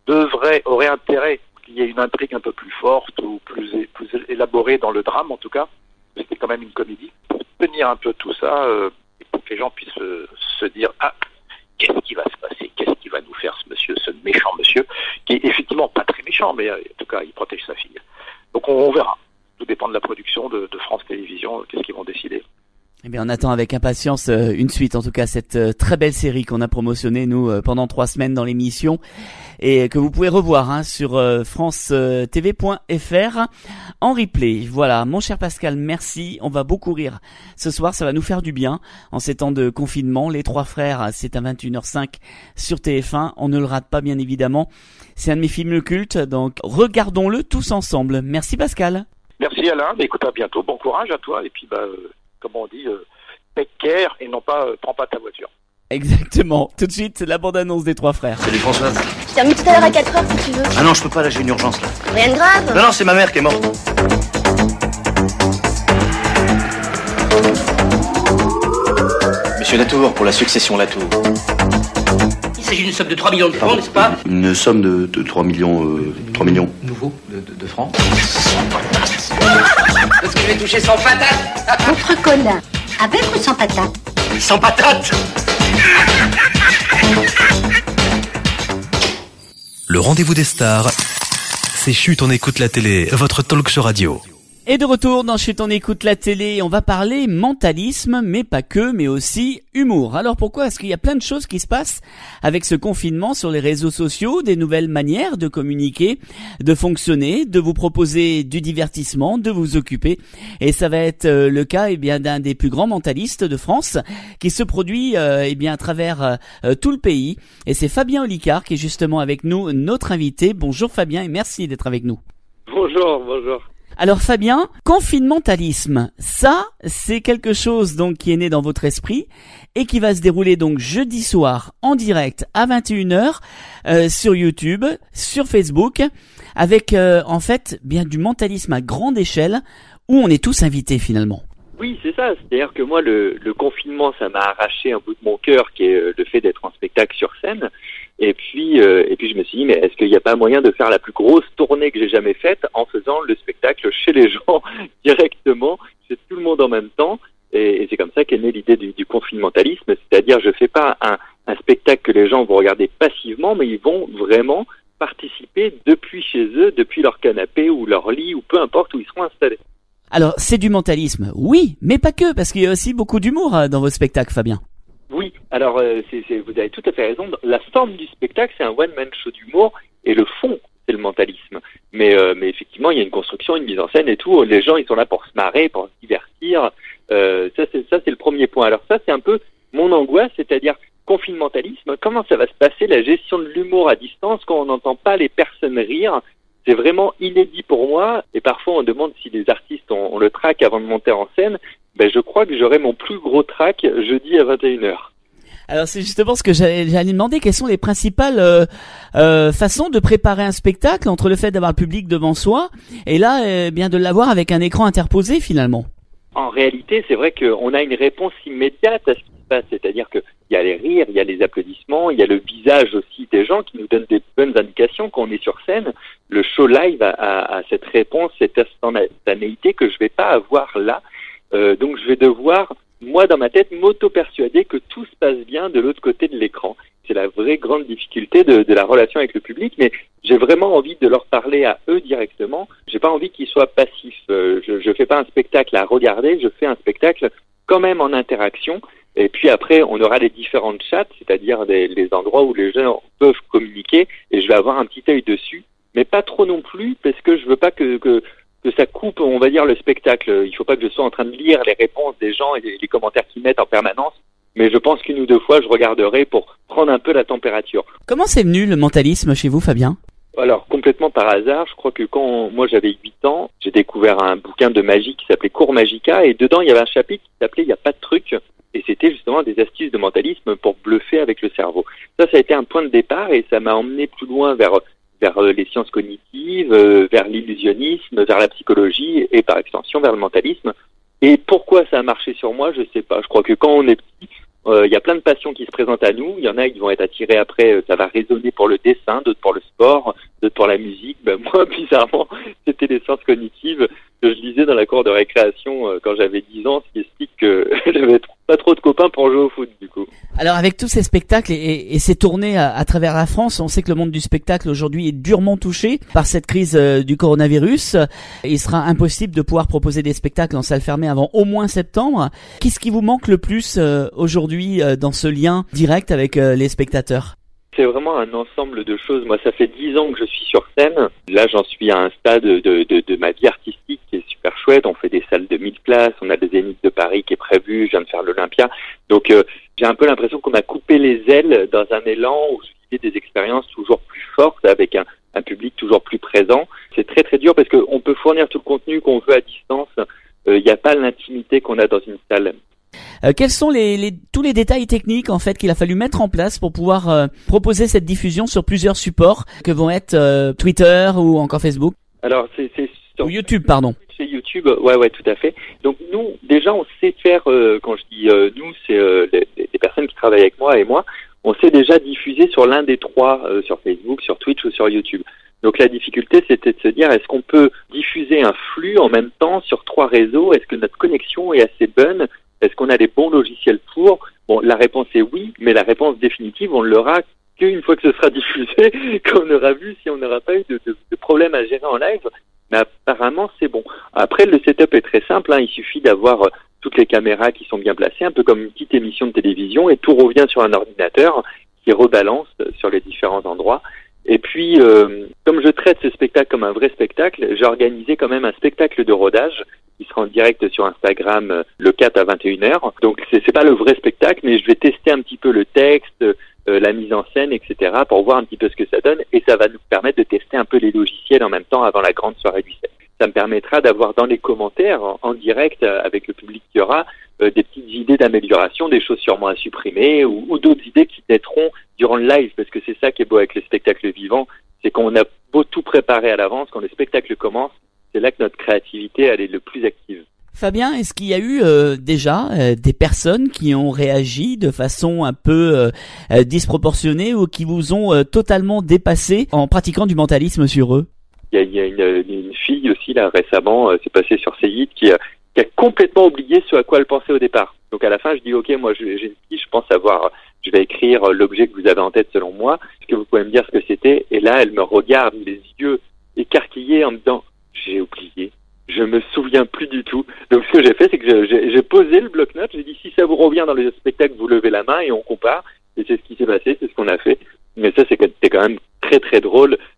aurait intérêt qu'il y ait une intrigue un peu plus forte ou plus élaborée dans le drame, en tout cas. C'était quand même une comédie. Pour tenir un peu tout ça, et pour que les gens puissent se dire « Ah, qu'est-ce qui va se passer? Qu'est-ce qui va nous faire ce méchant monsieur, qui est effectivement pas très méchant, mais en tout cas, il protège sa fille. » Donc on verra. Tout dépend de la production de France Télévisions, qu'est-ce qu'ils vont décider. Eh bien, on attend avec impatience une suite, en tout cas, cette très belle série qu'on a promotionnée, nous, pendant 3 semaines dans l'émission, et que vous pouvez revoir sur francetv.fr en replay. Voilà, mon cher Pascal, merci. On va beaucoup rire ce soir, ça va nous faire du bien en ces temps de confinement. Les 3 frères, c'est à 21h05 sur TF1. On ne le rate pas, bien évidemment. C'est un de mes films cultes, donc regardons-le tous ensemble. Merci Pascal. Merci Alain, écoute, à bientôt. Bon courage à toi, et puis comme on dit, take care et non pas prends pas ta voiture. Exactement. Tout de suite, la bande-annonce des 3 frères. Salut Françoise. Je termine tout à l'heure à 4h si tu veux. Ah non, je peux pas, là j'ai une urgence là. Rien de grave. Non, c'est ma mère qui est morte. Monsieur Latour, pour la succession Latour. Il s'agit d'une somme de 3 millions de francs, n'est-ce pas? Une somme de 3 millions. 3 millions. Nouveau de francs. Est-ce que je vais toucher sans patate? Autre connard. Avec ou sans patate? Sans patate. Le rendez-vous des stars, c'est Chut, on écoute la télé, votre talk show radio. Et de retour dans Chut, on écoute la télé, on va parler mentalisme, mais pas que, mais aussi humour. Alors pourquoi? Est-ce qu'il y a plein de choses qui se passent avec ce confinement sur les réseaux sociaux, des nouvelles manières de communiquer, de fonctionner, de vous proposer du divertissement, de vous occuper. Et ça va être le cas d'un des plus grands mentalistes de France qui se produit à travers tout le pays. Et c'est Fabien Olicard qui est justement avec nous, notre invité. Bonjour Fabien et merci d'être avec nous. Bonjour. Alors Fabien, confinementalisme, ça c'est quelque chose donc qui est né dans votre esprit et qui va se dérouler donc jeudi soir en direct à 21h sur YouTube, sur Facebook, avec en fait bien du mentalisme à grande échelle où on est tous invités finalement. Oui, c'est ça. C'est-à-dire que moi, le confinement, ça m'a arraché un bout de mon cœur, qui est le fait d'être en spectacle sur scène. Et puis je me suis dit, mais est-ce qu'il n'y a pas moyen de faire la plus grosse tournée que j'ai jamais faite en faisant le spectacle chez les gens directement, chez tout le monde en même temps. Et c'est comme ça qu'est née l'idée du confinementalisme. C'est-à-dire, je fais pas un spectacle que les gens vont regarder passivement, mais ils vont vraiment participer depuis chez eux, depuis leur canapé ou leur lit ou peu importe où ils seront installés. Alors, c'est du mentalisme, oui, mais pas que, parce qu'il y a aussi beaucoup d'humour dans vos spectacles, Fabien. Oui, alors vous avez tout à fait raison. La forme du spectacle, c'est un one-man show d'humour, et le fond c'est le mentalisme. Mais effectivement, il y a une construction, une mise en scène et tout. Les gens, ils sont là pour se marrer, pour se divertir. Ça, c'est le premier point. Alors ça, c'est un peu mon angoisse, c'est-à-dire confinementalisme. Comment ça va se passer, la gestion de l'humour à distance, quand on n'entend pas les personnes rire? C'est vraiment inédit pour moi. Et parfois, on demande si les artistes ont le trac avant de monter en scène. Ben, je crois que j'aurai mon plus gros trac jeudi à 21h. Alors c'est justement ce que j'allais demander, quelles sont les principales façons de préparer un spectacle entre le fait d'avoir le public devant soi et là bien de l'avoir avec un écran interposé finalement. En réalité, c'est vrai qu'on a une réponse immédiate à ce qui se passe, c'est-à-dire qu'il y a les rires, il y a les applaudissements, il y a le visage aussi des gens qui nous donnent des bonnes indications quand on est sur scène. Le show live a cette réponse, cette instantanéité que je vais pas avoir là. Donc je vais devoir, moi dans ma tête, m'auto-persuader que tout se passe bien de l'autre côté de l'écran. C'est la vraie grande difficulté de la relation avec le public, mais j'ai vraiment envie de leur parler à eux directement. J'ai pas envie qu'ils soient passifs. Je fais pas un spectacle à regarder, je fais un spectacle quand même en interaction. Et puis après, on aura les différentes chats, c'est-à-dire les endroits où les gens peuvent communiquer, et je vais avoir un petit œil dessus, mais pas trop non plus, parce que je veux pas que ça coupe, on va dire, le spectacle. Il faut pas que je sois en train de lire les réponses des gens et les commentaires qu'ils mettent en permanence. Mais je pense qu'une ou deux fois, je regarderai pour prendre un peu la température. Comment c'est venu le mentalisme chez vous, Fabien ? Alors, complètement par hasard. Je crois que quand moi j'avais 8 ans, j'ai découvert un bouquin de magie qui s'appelait Cours Magica, et dedans il y avait un chapitre qui s'appelait Il n'y a pas de truc, et c'était justement des astuces de mentalisme pour bluffer avec le cerveau. Ça a été un point de départ, et ça m'a emmené plus loin vers les sciences cognitives, vers l'illusionnisme, vers la psychologie, et par extension vers le mentalisme. Et pourquoi ça a marché sur moi, je sais pas. Je crois que quand on est petit, il y a plein de passions qui se présentent à nous. Il y en a qui vont être attirés après, ça va résonner pour le dessin, d'autres pour le sport, d'autres pour la musique. Ben moi, bizarrement, c'était les sciences cognitives que je lisais dans la cour de récréation quand j'avais 10 ans, ce qui explique que j'avais pas trop de copains pour jouer au foot, du coup. Alors avec tous ces spectacles et ces tournées à travers la France, on sait que le monde du spectacle aujourd'hui est durement touché par cette crise du coronavirus. Il sera impossible de pouvoir proposer des spectacles en salle fermée avant au moins septembre. Qu'est-ce qui vous manque le plus aujourd'hui dans ce lien direct avec les spectateurs ? C'est vraiment un ensemble de choses. Moi, ça fait 10 ans que je suis sur scène. Là, j'en suis à un stade de ma vie artistique qui est super chouette. On fait des salles de 1000 places. On a le Zénith de Paris qui est prévu. Je viens de faire l'Olympia. Donc, j'ai un peu l'impression qu'on m'a coupé les ailes dans un élan où je vivais des expériences toujours plus fortes avec un public toujours plus présent. C'est très, très dur parce qu'on peut fournir tout le contenu qu'on veut à distance. Il n'y a pas l'intimité qu'on a dans une salle. Quels sont tous les détails techniques en fait qu'il a fallu mettre en place pour pouvoir proposer cette diffusion sur plusieurs supports que vont être Twitter ou encore Facebook? Alors c'est sur ou YouTube, pardon. Chez YouTube, ouais, tout à fait. Donc nous, déjà, on sait faire. Quand je dis nous, c'est les personnes qui travaillent avec moi et moi. On sait déjà diffuser sur l'un des trois, sur Facebook, sur Twitch ou sur YouTube. Donc la difficulté, c'était de se dire, est-ce qu'on peut diffuser un flux en même temps sur 3 réseaux? Est-ce que notre connexion est assez bonne? Est-ce qu'on a les bons logiciels pour? Bon, la réponse est oui, mais la réponse définitive, on ne l'aura qu'une fois que ce sera diffusé, qu'on aura vu si on n'aura pas eu de problème à gérer en live. Mais apparemment, c'est bon. Après, le setup est très simple, hein. Il suffit d'avoir toutes les caméras qui sont bien placées, un peu comme une petite émission de télévision, et tout revient sur un ordinateur qui rebalance sur les différents endroits. Et puis, comme je traite ce spectacle comme un vrai spectacle, j'ai organisé quand même un spectacle de rodage qui sera en direct sur Instagram le 4 à 21h. Donc, c'est pas le vrai spectacle, mais je vais tester un petit peu le texte, la mise en scène, etc. pour voir un petit peu ce que ça donne. Et ça va nous permettre de tester un peu les logiciels en même temps avant la grande soirée du 7. Ça me permettra d'avoir dans les commentaires, en direct avec le public qui y aura, des petites idées d'amélioration, des choses sûrement à supprimer ou d'autres idées qui naîtront durant le live, parce que c'est ça qui est beau avec les spectacles vivants, c'est qu'on a beau tout préparer à l'avance, quand le spectacle commence, c'est là que notre créativité elle est le plus active. Fabien, est-ce qu'il y a eu déjà des personnes qui ont réagi de façon un peu disproportionnée ou qui vous ont totalement dépassé en pratiquant du mentalisme sur eux? Il y a une fille aussi là récemment, c'est passé sur Seyyid, qui a complètement oublié ce à quoi elle pensait au départ. Donc à la fin, je dis ok, moi j'ai une fille, je pense savoir, je vais écrire l'objet que vous avez en tête selon moi. Est-ce que vous pouvez me dire ce que c'était? Et là, elle me regarde, les yeux écarquillés en me disant j'ai oublié, je me souviens plus du tout. Donc ce que j'ai fait, c'est que j'ai posé le bloc-notes, j'ai dit si ça vous revient dans le spectacle, vous levez la main et on compare. Et c'est ce qui s'est passé, c'est ce qu'on a fait. Mais ça, c'était quand même très très drôle de se dire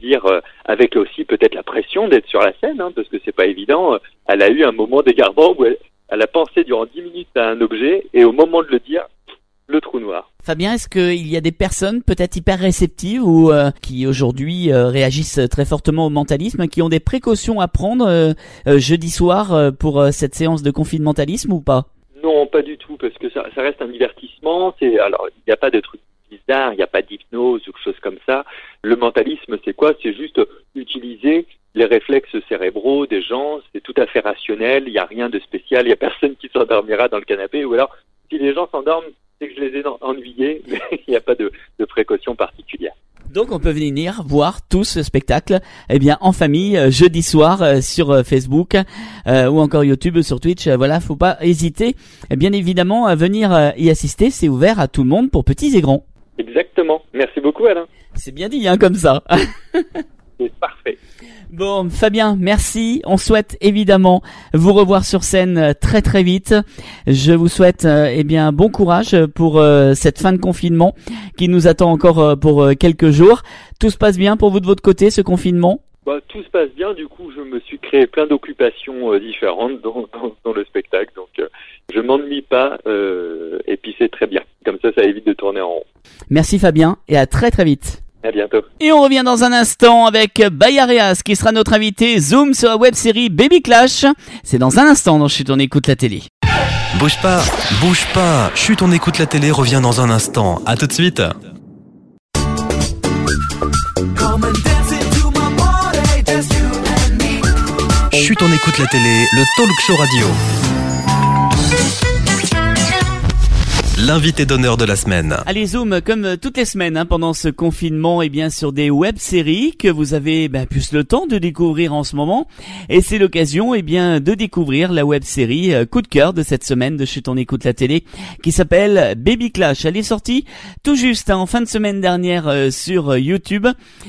dire, avec aussi peut-être la pression d'être sur la scène, hein, parce que c'est pas évident. Elle a eu un moment d'égarement où elle a pensé durant 10 minutes à un objet et au moment de le dire, le trou noir. Fabien, est-ce qu'il y a des personnes peut-être hyper réceptives ou qui aujourd'hui réagissent très fortement au mentalisme, qui ont des précautions à prendre jeudi soir pour cette séance de confinementalisme ou pas? Non, pas du tout, parce que ça reste un divertissement. Alors, il n'y a pas de trucs bizarres, il n'y a pas d'hypnose ou quelque chose comme ça. Le mentalisme, c'est quoi? C'est juste utiliser les réflexes cérébraux des gens. C'est tout à fait rationnel. Il n'y a rien de spécial. Il n'y a personne qui s'endormira dans le canapé. Ou alors, si les gens s'endorment, c'est que je les ai ennuyés, mais il n'y a pas de précaution particulière. Donc on peut venir voir tout ce spectacle en famille jeudi soir sur Facebook ou encore YouTube, sur Twitch. Voilà, faut pas hésiter bien évidemment à venir y assister. C'est ouvert à tout le monde pour petits et grands. Exactement. Merci beaucoup Alain. C'est bien dit comme ça. C'est parfait. Bon, Fabien, merci. On souhaite évidemment vous revoir sur scène très très vite. Je vous souhaite bon courage pour cette fin de confinement qui nous attend encore pour quelques jours. Tout se passe bien pour vous de votre côté, ce confinement? Tout se passe bien. Du coup, je me suis créé plein d'occupations différentes dans le spectacle. Donc, je m'ennuie pas. Et puis, c'est très bien. Comme ça évite de tourner en rond. Merci Fabien et à très très vite. À bientôt. Et on revient dans un instant avec Bayareas qui sera notre invité Zoom sur la web-série Baby Clash. C'est dans un instant dans Chut, on écoute la télé. Bouge pas. Chut, on écoute la télé revient dans un instant. À tout de suite. Chut, on écoute la télé, le talk show radio. L'invité d'honneur de la semaine. Allez Zoom, comme toutes les semaines pendant ce confinement, sur des web-séries que vous avez plus le temps de découvrir en ce moment. Et c'est l'occasion de découvrir la web-série coup de cœur de cette semaine de Chut, on écoute la télé, qui s'appelle Baby Clash. Elle est sortie tout juste en fin de semaine dernière sur YouTube.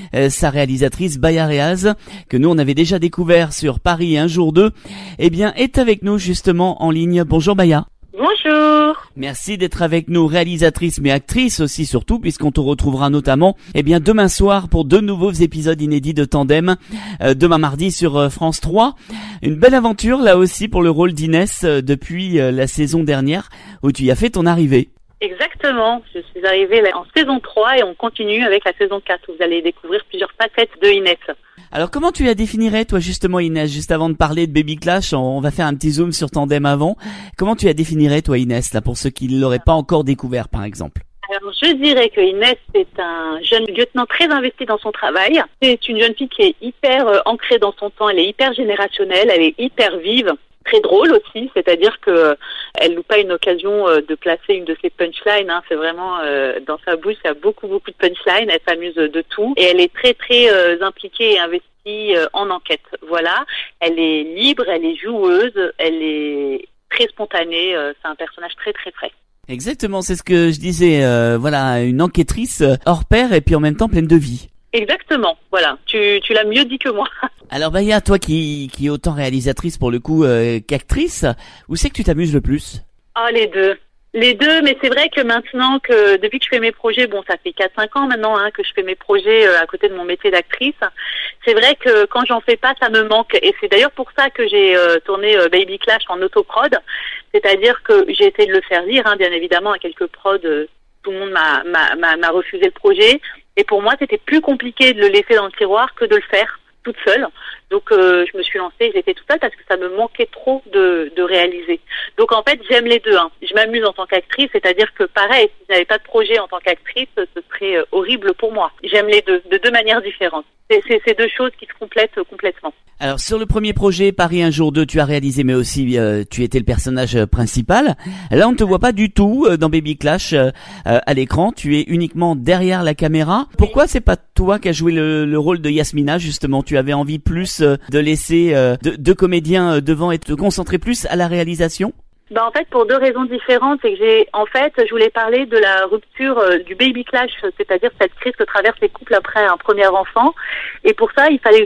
Sa réalisatrice Bayareas, que nous on avait déjà découvert sur Paris un jour 2, est avec nous justement en ligne. Bonjour Baya. Bonjour. Merci d'être avec nous, réalisatrice mais actrice aussi surtout, puisqu'on te retrouvera notamment demain soir pour 2 nouveaux épisodes inédits de Tandem, demain mardi sur France 3. Une belle aventure là aussi pour le rôle d'Inès depuis la saison dernière où tu y as fait ton arrivée. Exactement, je suis arrivée en saison 3 et on continue avec la saison 4 où vous allez découvrir plusieurs facettes de Inès. Alors comment tu la définirais toi justement Inès? Juste avant de parler de Baby Clash, on va faire un petit zoom sur Tandem avant. Comment tu la définirais toi Inès, là pour ceux qui ne l'auraient pas encore découvert par exemple? Alors je dirais que Inès c'est un jeune lieutenant très investi dans son travail. C'est une jeune fille qui est hyper ancrée dans son temps, elle est hyper générationnelle, elle est hyper vive. Très drôle aussi, c'est-à-dire que elle loupe pas une occasion de placer une de ses punchlines. C'est vraiment dans sa bouche, il y a beaucoup de punchlines. Elle s'amuse de tout et elle est très impliquée et investie en enquête. Voilà, elle est libre, elle est joueuse, elle est très spontanée. C'est un personnage très frais. Exactement, c'est ce que je disais. Une enquêtrice hors pair et puis en même temps pleine de vie. Exactement, voilà, tu l'as mieux dit que moi. Alors Baya, toi qui est autant réalisatrice pour le coup qu'actrice, où c'est que tu t'amuses le plus? Les deux, mais c'est vrai que maintenant que depuis que je fais mes projets, ça fait 4-5 ans maintenant que je fais mes projets à côté de mon métier d'actrice, c'est vrai que quand j'en fais pas, ça me manque. Et c'est d'ailleurs pour ça que j'ai tourné Baby Clash en autoprod, c'est-à-dire que j'ai essayé de le faire dire, bien évidemment, à quelques prods, tout le monde m'a refusé le projet. Et pour moi, c'était plus compliqué de le laisser dans le tiroir que de le faire toute seule. Donc, je me suis lancée, j'ai fait toute seule parce que ça me manquait trop de réaliser. Donc, en fait, j'aime les deux. Je m'amuse en tant qu'actrice, c'est-à-dire que pareil, si je n'avais pas de projet en tant qu'actrice, ce serait horrible pour moi. J'aime les deux, de 2 manières différentes. C'est 2 choses qui se complètent complètement. Alors sur le premier projet, Paris un jour 2, tu as réalisé, mais aussi tu étais le personnage principal. Là, on ne te voit pas du tout dans Baby Clash à l'écran. Tu es uniquement derrière la caméra. Pourquoi c'est pas toi qui as joué le rôle de Yasmina justement? Tu avais envie plus de laisser 2 comédiens devant et te concentrer plus à la réalisation? En fait, pour 2 raisons différentes, c'est que je voulais parler de la rupture du baby clash, c'est-à-dire cette crise que traversent les couples après un premier enfant. Et pour ça, il fallait que je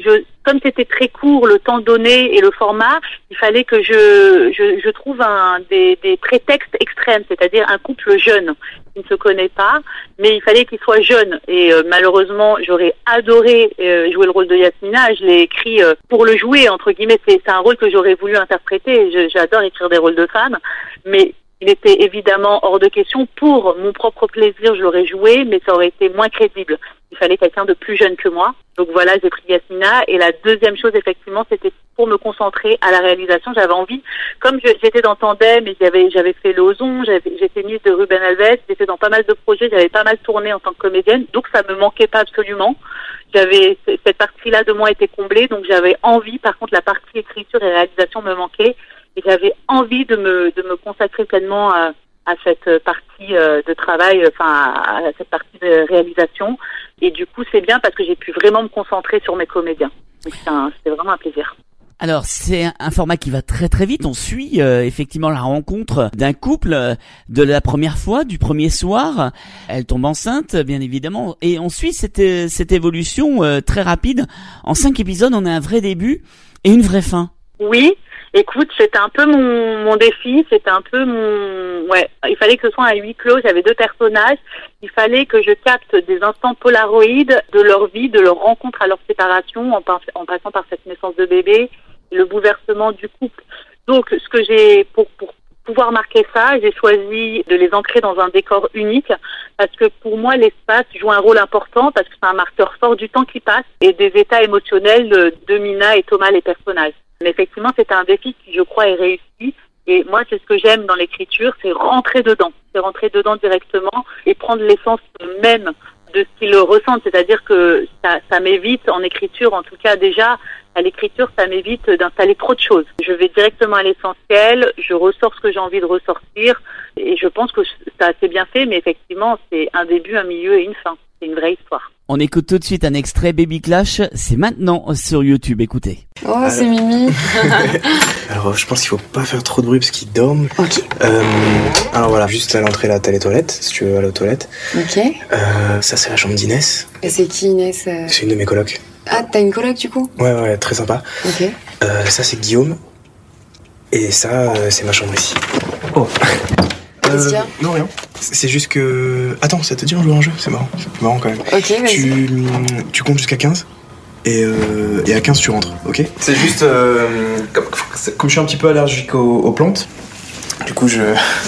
comme c'était très court, le temps donné et le format, il fallait que je trouve des prétextes extrêmes, c'est-à-dire un couple jeune qui ne se connaît pas, mais il fallait qu'il soit jeune. Et malheureusement, j'aurais adoré jouer le rôle de Yasmina. Je l'ai écrit pour le jouer, entre guillemets. C'est un rôle que j'aurais voulu interpréter. J'adore écrire des rôles de femmes, mais il était évidemment hors de question. Pour mon propre plaisir, je l'aurais joué, mais ça aurait été moins crédible. Il fallait quelqu'un de plus jeune que moi. Donc voilà, j'ai pris Yasmina. Et la deuxième chose, effectivement, c'était pour me concentrer à la réalisation. J'avais envie, comme j'étais dans Tandem et j'avais fait l'Ozon, j'étais Miss de Ruben Alves, j'étais dans pas mal de projets, j'avais pas mal tourné en tant que comédienne, donc ça me manquait pas absolument. Cette partie-là de moi était comblée, donc j'avais envie, par contre la partie écriture et réalisation me manquait, et j'avais envie de me consacrer pleinement à cette partie de travail, à cette partie de réalisation. Et du coup, c'est bien parce que j'ai pu vraiment me concentrer sur mes comédiens. Donc c'était vraiment un plaisir. Alors, c'est un format qui va très très vite. On suit effectivement la rencontre d'un couple de la première fois, du premier soir. Elle tombe enceinte, bien évidemment. Et on suit cette évolution très rapide. En 5 épisodes, on a un vrai début et une vraie fin. Oui. Écoute, c'était un peu mon défi, c'était un peu il fallait que ce soit un huis clos, j'avais 2 personnages, il fallait que je capte des instants polaroïdes de leur vie, de leur rencontre à leur séparation, en passant par cette naissance de bébé, le bouleversement du couple. Donc, ce que j'ai, pour pouvoir marquer ça, j'ai choisi de les ancrer dans un décor unique, parce que pour moi, l'espace joue un rôle important, parce que c'est un marqueur fort du temps qui passe, et des états émotionnels de Mina et Thomas, les personnages. Mais effectivement, c'était un défi qui, je crois, est réussi. Et moi, c'est ce que j'aime dans l'écriture, c'est rentrer dedans. C'est rentrer dedans directement et prendre l'essence même de ce qu'ils ressentent. C'est-à-dire que ça m'évite, en écriture, en tout cas déjà, à l'écriture, ça m'évite d'installer trop de choses. Je vais directement à l'essentiel, je ressors ce que j'ai envie de ressortir. Et je pense que ça a assez bien fait, mais effectivement, c'est un début, un milieu et une fin. C'est une vraie histoire. On écoute tout de suite un extrait Baby Clash, c'est maintenant sur YouTube, écoutez. Oh, c'est Mimi. Alors, je pense qu'il faut pas faire trop de bruit parce qu'ils dorment. Ok. Alors voilà, juste à l'entrée là, t'as les toilettes, si tu veux aller aux toilettes. Ok. Ça, c'est la chambre d'Inès. Et c'est qui Inès C'est une de mes colocs. Ah, t'as une coloc du coup? Ouais, très sympa. Ok. Ça, c'est Guillaume. Et ça, c'est ma chambre ici. Oh. Qu'est-ce qu'il y a? Non, rien. C'est juste que... Attends, ça te dit on joue à un jeu? C'est marrant. C'est marrant quand même. Ok, vas-y. Tu comptes jusqu'à 15 et à 15 tu rentres, ok? C'est juste... comme je suis un petit peu allergique aux plantes, du coup je...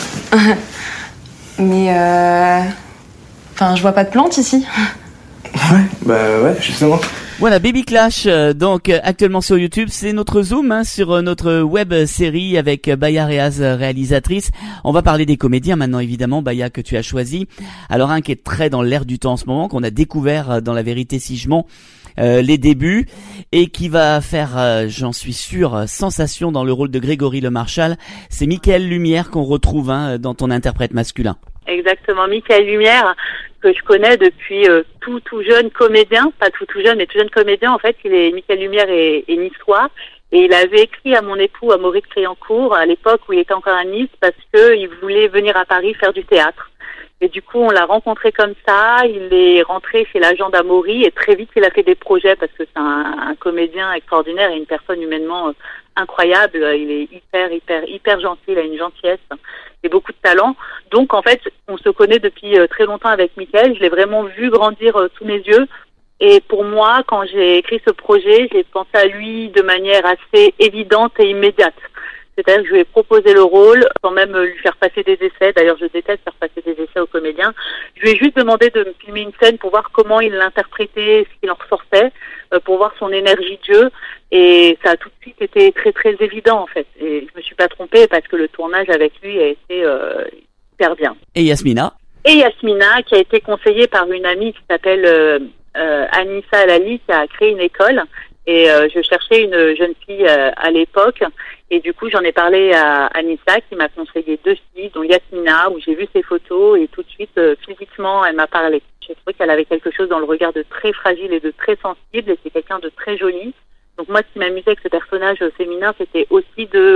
Mais Enfin, je vois pas de plantes ici. Ouais, justement. Voilà, Baby Clash, donc actuellement sur YouTube, c'est notre zoom sur notre web série avec Baya Reaz, réalisatrice. On va parler des comédiens maintenant, évidemment, Baya, que tu as choisi. Alors un qui est très dans l'air du temps en ce moment, qu'on a découvert dans La Vérité si je mens, les débuts, et qui va faire, j'en suis sûr, sensation dans le rôle de Grégory Le Marchal. C'est Mickaël Lumière qu'on retrouve dans ton interprète masculin. Exactement, Mickaël Lumière, que je connais depuis tout jeune comédien, pas tout jeune, mais tout jeune comédien. En fait, Mickaël Lumière est niçois, et il avait écrit à mon époux, à Maurice Créancourt, à l'époque où il était encore à Nice, parce qu'il voulait venir à Paris faire du théâtre. Et du coup, on l'a rencontré comme ça, il est rentré chez l'agent d'Amaury, et très vite, il a fait des projets, parce que c'est un comédien extraordinaire et une personne humainement incroyable. Il est hyper gentil, il a une gentillesse et beaucoup de talent. Donc, en fait, on se connaît depuis très longtemps avec Mickaël. Je l'ai vraiment vu grandir sous mes yeux. Et pour moi, quand j'ai écrit ce projet, j'ai pensé à lui de manière assez évidente et immédiate. C'est-à-dire que je lui ai proposé le rôle sans même lui faire passer des essais. D'ailleurs, je déteste faire passer des essais aux comédiens. Je lui ai juste demandé de me filmer une scène pour voir comment il l'interprétait, ce qu'il en ressortait, pour voir son énergie de jeu. Et ça a tout de suite été très très évident en fait. Et je me suis pas trompée parce que le tournage avec lui a été hyper bien. Et Yasmina qui a été conseillée par une amie qui s'appelle Anissa Alali, qui a créé une école. Et je cherchais une jeune fille à l'époque, et du coup j'en ai parlé à Anissa qui m'a conseillé 2 filles, dont Yasmina, où j'ai vu ses photos, et tout de suite physiquement elle m'a parlé. J'ai trouvé qu'elle avait quelque chose dans le regard de très fragile et de très sensible, et c'est quelqu'un de très joli. Donc moi, ce qui m'amusait avec ce personnage féminin, c'était aussi au fur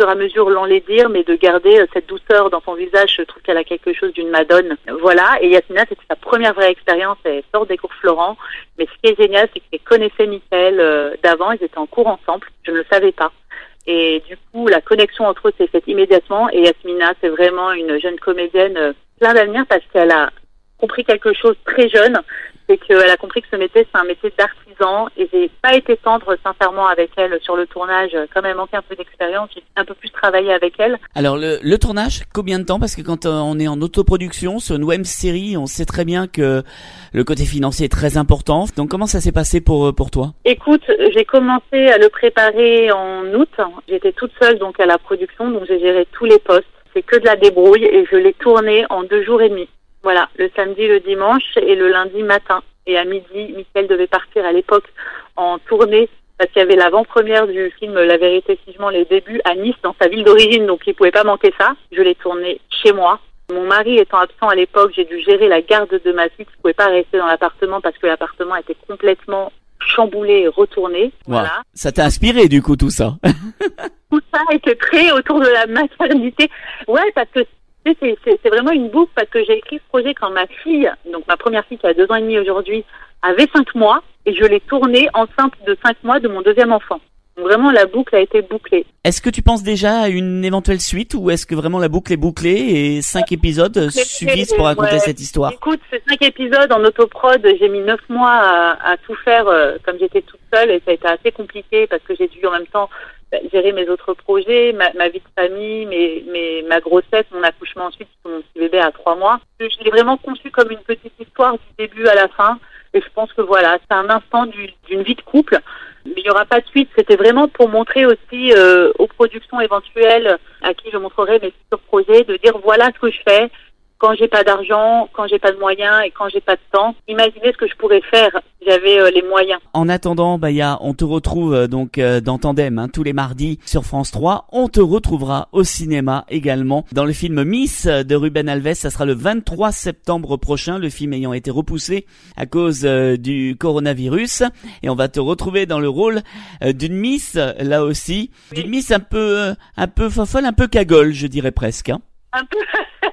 fur et à mesure l'enlaidir, mais de garder cette douceur dans son visage. Je trouve qu'elle a quelque chose d'une madone. Voilà. Et Yasmina, c'était sa première vraie expérience. Elle sort des cours Florent. Mais ce qui est génial, c'est qu'elle connaissait Mickaël d'avant. Ils étaient en cours ensemble. Je ne le savais pas. Et du coup, la connexion entre eux s'est faite immédiatement. Et Yasmina, c'est vraiment une jeune comédienne plein d'avenir parce qu'elle a compris quelque chose très jeune. C'est qu'elle a compris que ce métier, c'est un métier d'artisan. Et j'ai pas été tendre, sincèrement, avec elle sur le tournage. Comme elle manquait un peu d'expérience, j'ai un peu plus travaillé avec elle. Alors, le tournage, combien de temps? Parce que quand on est en autoproduction, sur une web série, on sait très bien que le côté financier est très important. Donc, comment ça s'est passé pour toi? Écoute, j'ai commencé à le préparer en août. J'étais toute seule, donc, à la production. Donc, j'ai géré tous les postes. C'est que de la débrouille et je l'ai tourné en 2 jours et demi. Voilà, le samedi, le dimanche et le lundi matin. Et à midi, Mickaël devait partir à l'époque en tournée parce qu'il y avait l'avant-première du film La vérité si je mens, les débuts à Nice, dans sa ville d'origine, donc il pouvait pas manquer ça. Je l'ai tourné chez moi. Mon mari étant absent à l'époque, j'ai dû gérer la garde de ma fille. Je pouvais pas rester dans l'appartement parce que l'appartement était complètement chamboulé et retourné. Voilà. Wow. Ça t'a inspiré du coup tout ça? Tout ça était créé autour de la maternité. Ouais, parce que c'est vraiment une boucle parce que j'ai écrit ce projet quand ma fille, donc ma première fille qui a 2 ans et demi aujourd'hui, avait 5 mois et je l'ai tournée enceinte de 5 mois de mon 2e enfant. Donc vraiment la boucle a été bouclée. Est-ce que tu penses déjà à une éventuelle suite ou est-ce que vraiment la boucle est bouclée et 5 épisodes suffisent pour raconter cette histoire? Écoute, c'est 5 épisodes en autoprod. J'ai mis 9 mois à tout faire comme j'étais toute seule et ça a été assez compliqué parce que j'ai dû en même temps gérer mes autres projets, ma vie de famille, ma grossesse, mon accouchement ensuite, mon petit bébé à 3 mois. Je l'ai vraiment conçu comme une petite histoire du début à la fin. Et je pense que voilà, c'est un instant d'une vie de couple. Mais il n'y aura pas de suite. C'était vraiment pour montrer aussi aux productions éventuelles à qui je montrerai mes futurs projets, de dire voilà ce que je fais quand j'ai pas d'argent, quand j'ai pas de moyens et quand j'ai pas de temps. Imaginez ce que je pourrais faire si j'avais les moyens. En attendant, Baya, on te retrouve donc dans Tandem tous les mardis sur France 3. On te retrouvera au cinéma également dans le film Miss de Ruben Alves. Ça sera le 23 septembre prochain, le film ayant été repoussé à cause du coronavirus. Et on va te retrouver dans le rôle d'une Miss, là aussi. D'une Miss un peu fofolle, un peu cagole, je dirais presque. Hein. Un peu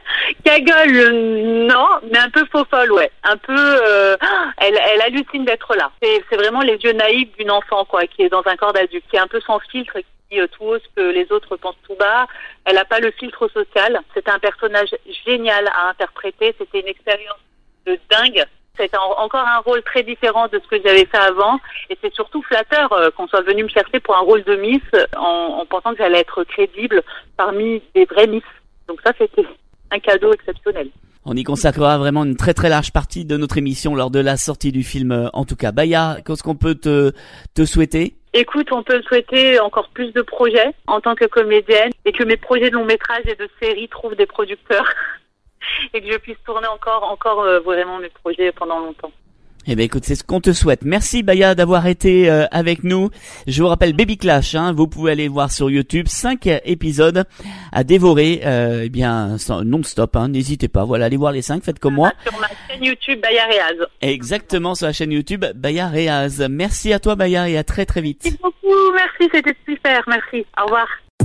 cagole, non, mais un peu faux-folle, ouais. Un peu, elle hallucine d'être là. C'est vraiment les yeux naïfs d'une enfant, quoi, qui est dans un corps d'adulte, qui est un peu sans filtre, qui dit tout haut ce que les autres pensent tout bas. Elle n'a pas le filtre social. C'était un personnage génial à interpréter. C'était une expérience de dingue. C'était encore un rôle très différent de ce que j'avais fait avant. Et c'est surtout flatteur qu'on soit venu me chercher pour un rôle de Miss en pensant que j'allais être crédible parmi des vrais Miss. Donc ça, c'était un cadeau exceptionnel. On y consacrera vraiment une très très large partie de notre émission lors de la sortie du film. En tout cas, Baya, qu'est-ce qu'on peut te souhaiter? Écoute, on peut souhaiter encore plus de projets en tant que comédienne et que mes projets de long métrage et de séries trouvent des producteurs et que je puisse tourner encore vraiment mes projets pendant longtemps. Eh ben écoute, c'est ce qu'on te souhaite. Merci Baya d'avoir été avec nous. Je vous rappelle Baby Clash, vous pouvez aller voir sur YouTube 5 épisodes à dévorer non-stop, n'hésitez pas. Voilà, allez voir les 5, faites comme moi. Sur ma chaîne YouTube Baya Reaz. Exactement, sur la chaîne YouTube Baya Reaz. Merci à toi Baya et à très très vite. Merci beaucoup, merci, c'était super, merci. Au revoir.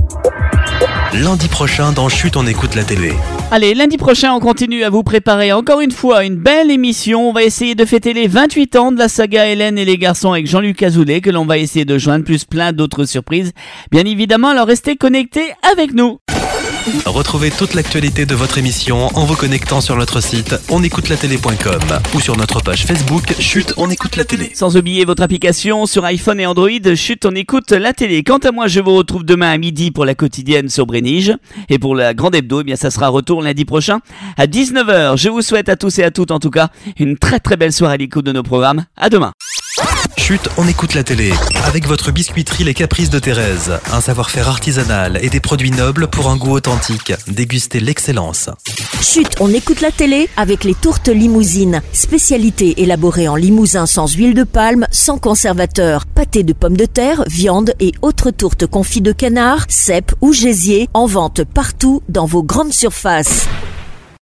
Lundi prochain dans Chut, on écoute la télé. Allez, lundi prochain, on continue à vous préparer encore une fois une belle émission. On va essayer de fêter les 28 ans de la saga Hélène et les garçons avec Jean-Luc Azoulay, que l'on va essayer de joindre, plus plein d'autres surprises. Bien évidemment, alors restez connectés avec nous. Retrouvez toute l'actualité de votre émission en vous connectant sur notre site onécoutelatélé.com ou sur notre page Facebook Chut, on écoute la télé. Sans oublier votre application sur iPhone et Android, Chut, on écoute la télé. Quant à moi, je vous retrouve demain à midi pour la quotidienne sur Brénige. Et pour la grande hebdo, ça sera retour lundi prochain à 19h. Je vous souhaite à tous et à toutes, en tout cas, une très très belle soirée à l'écoute de nos programmes. À demain. Chut, on écoute la télé. Avec votre biscuiterie Les Caprices de Thérèse. Un savoir-faire artisanal et des produits nobles pour un goût authentique. Dégustez l'excellence. Chut, on écoute la télé avec les tourtes limousines. Spécialité élaborée en limousin sans huile de palme, sans conservateur. Pâté de pommes de terre, viande et autres tourtes confites de canard, cèpes ou gésier. En vente partout dans vos grandes surfaces.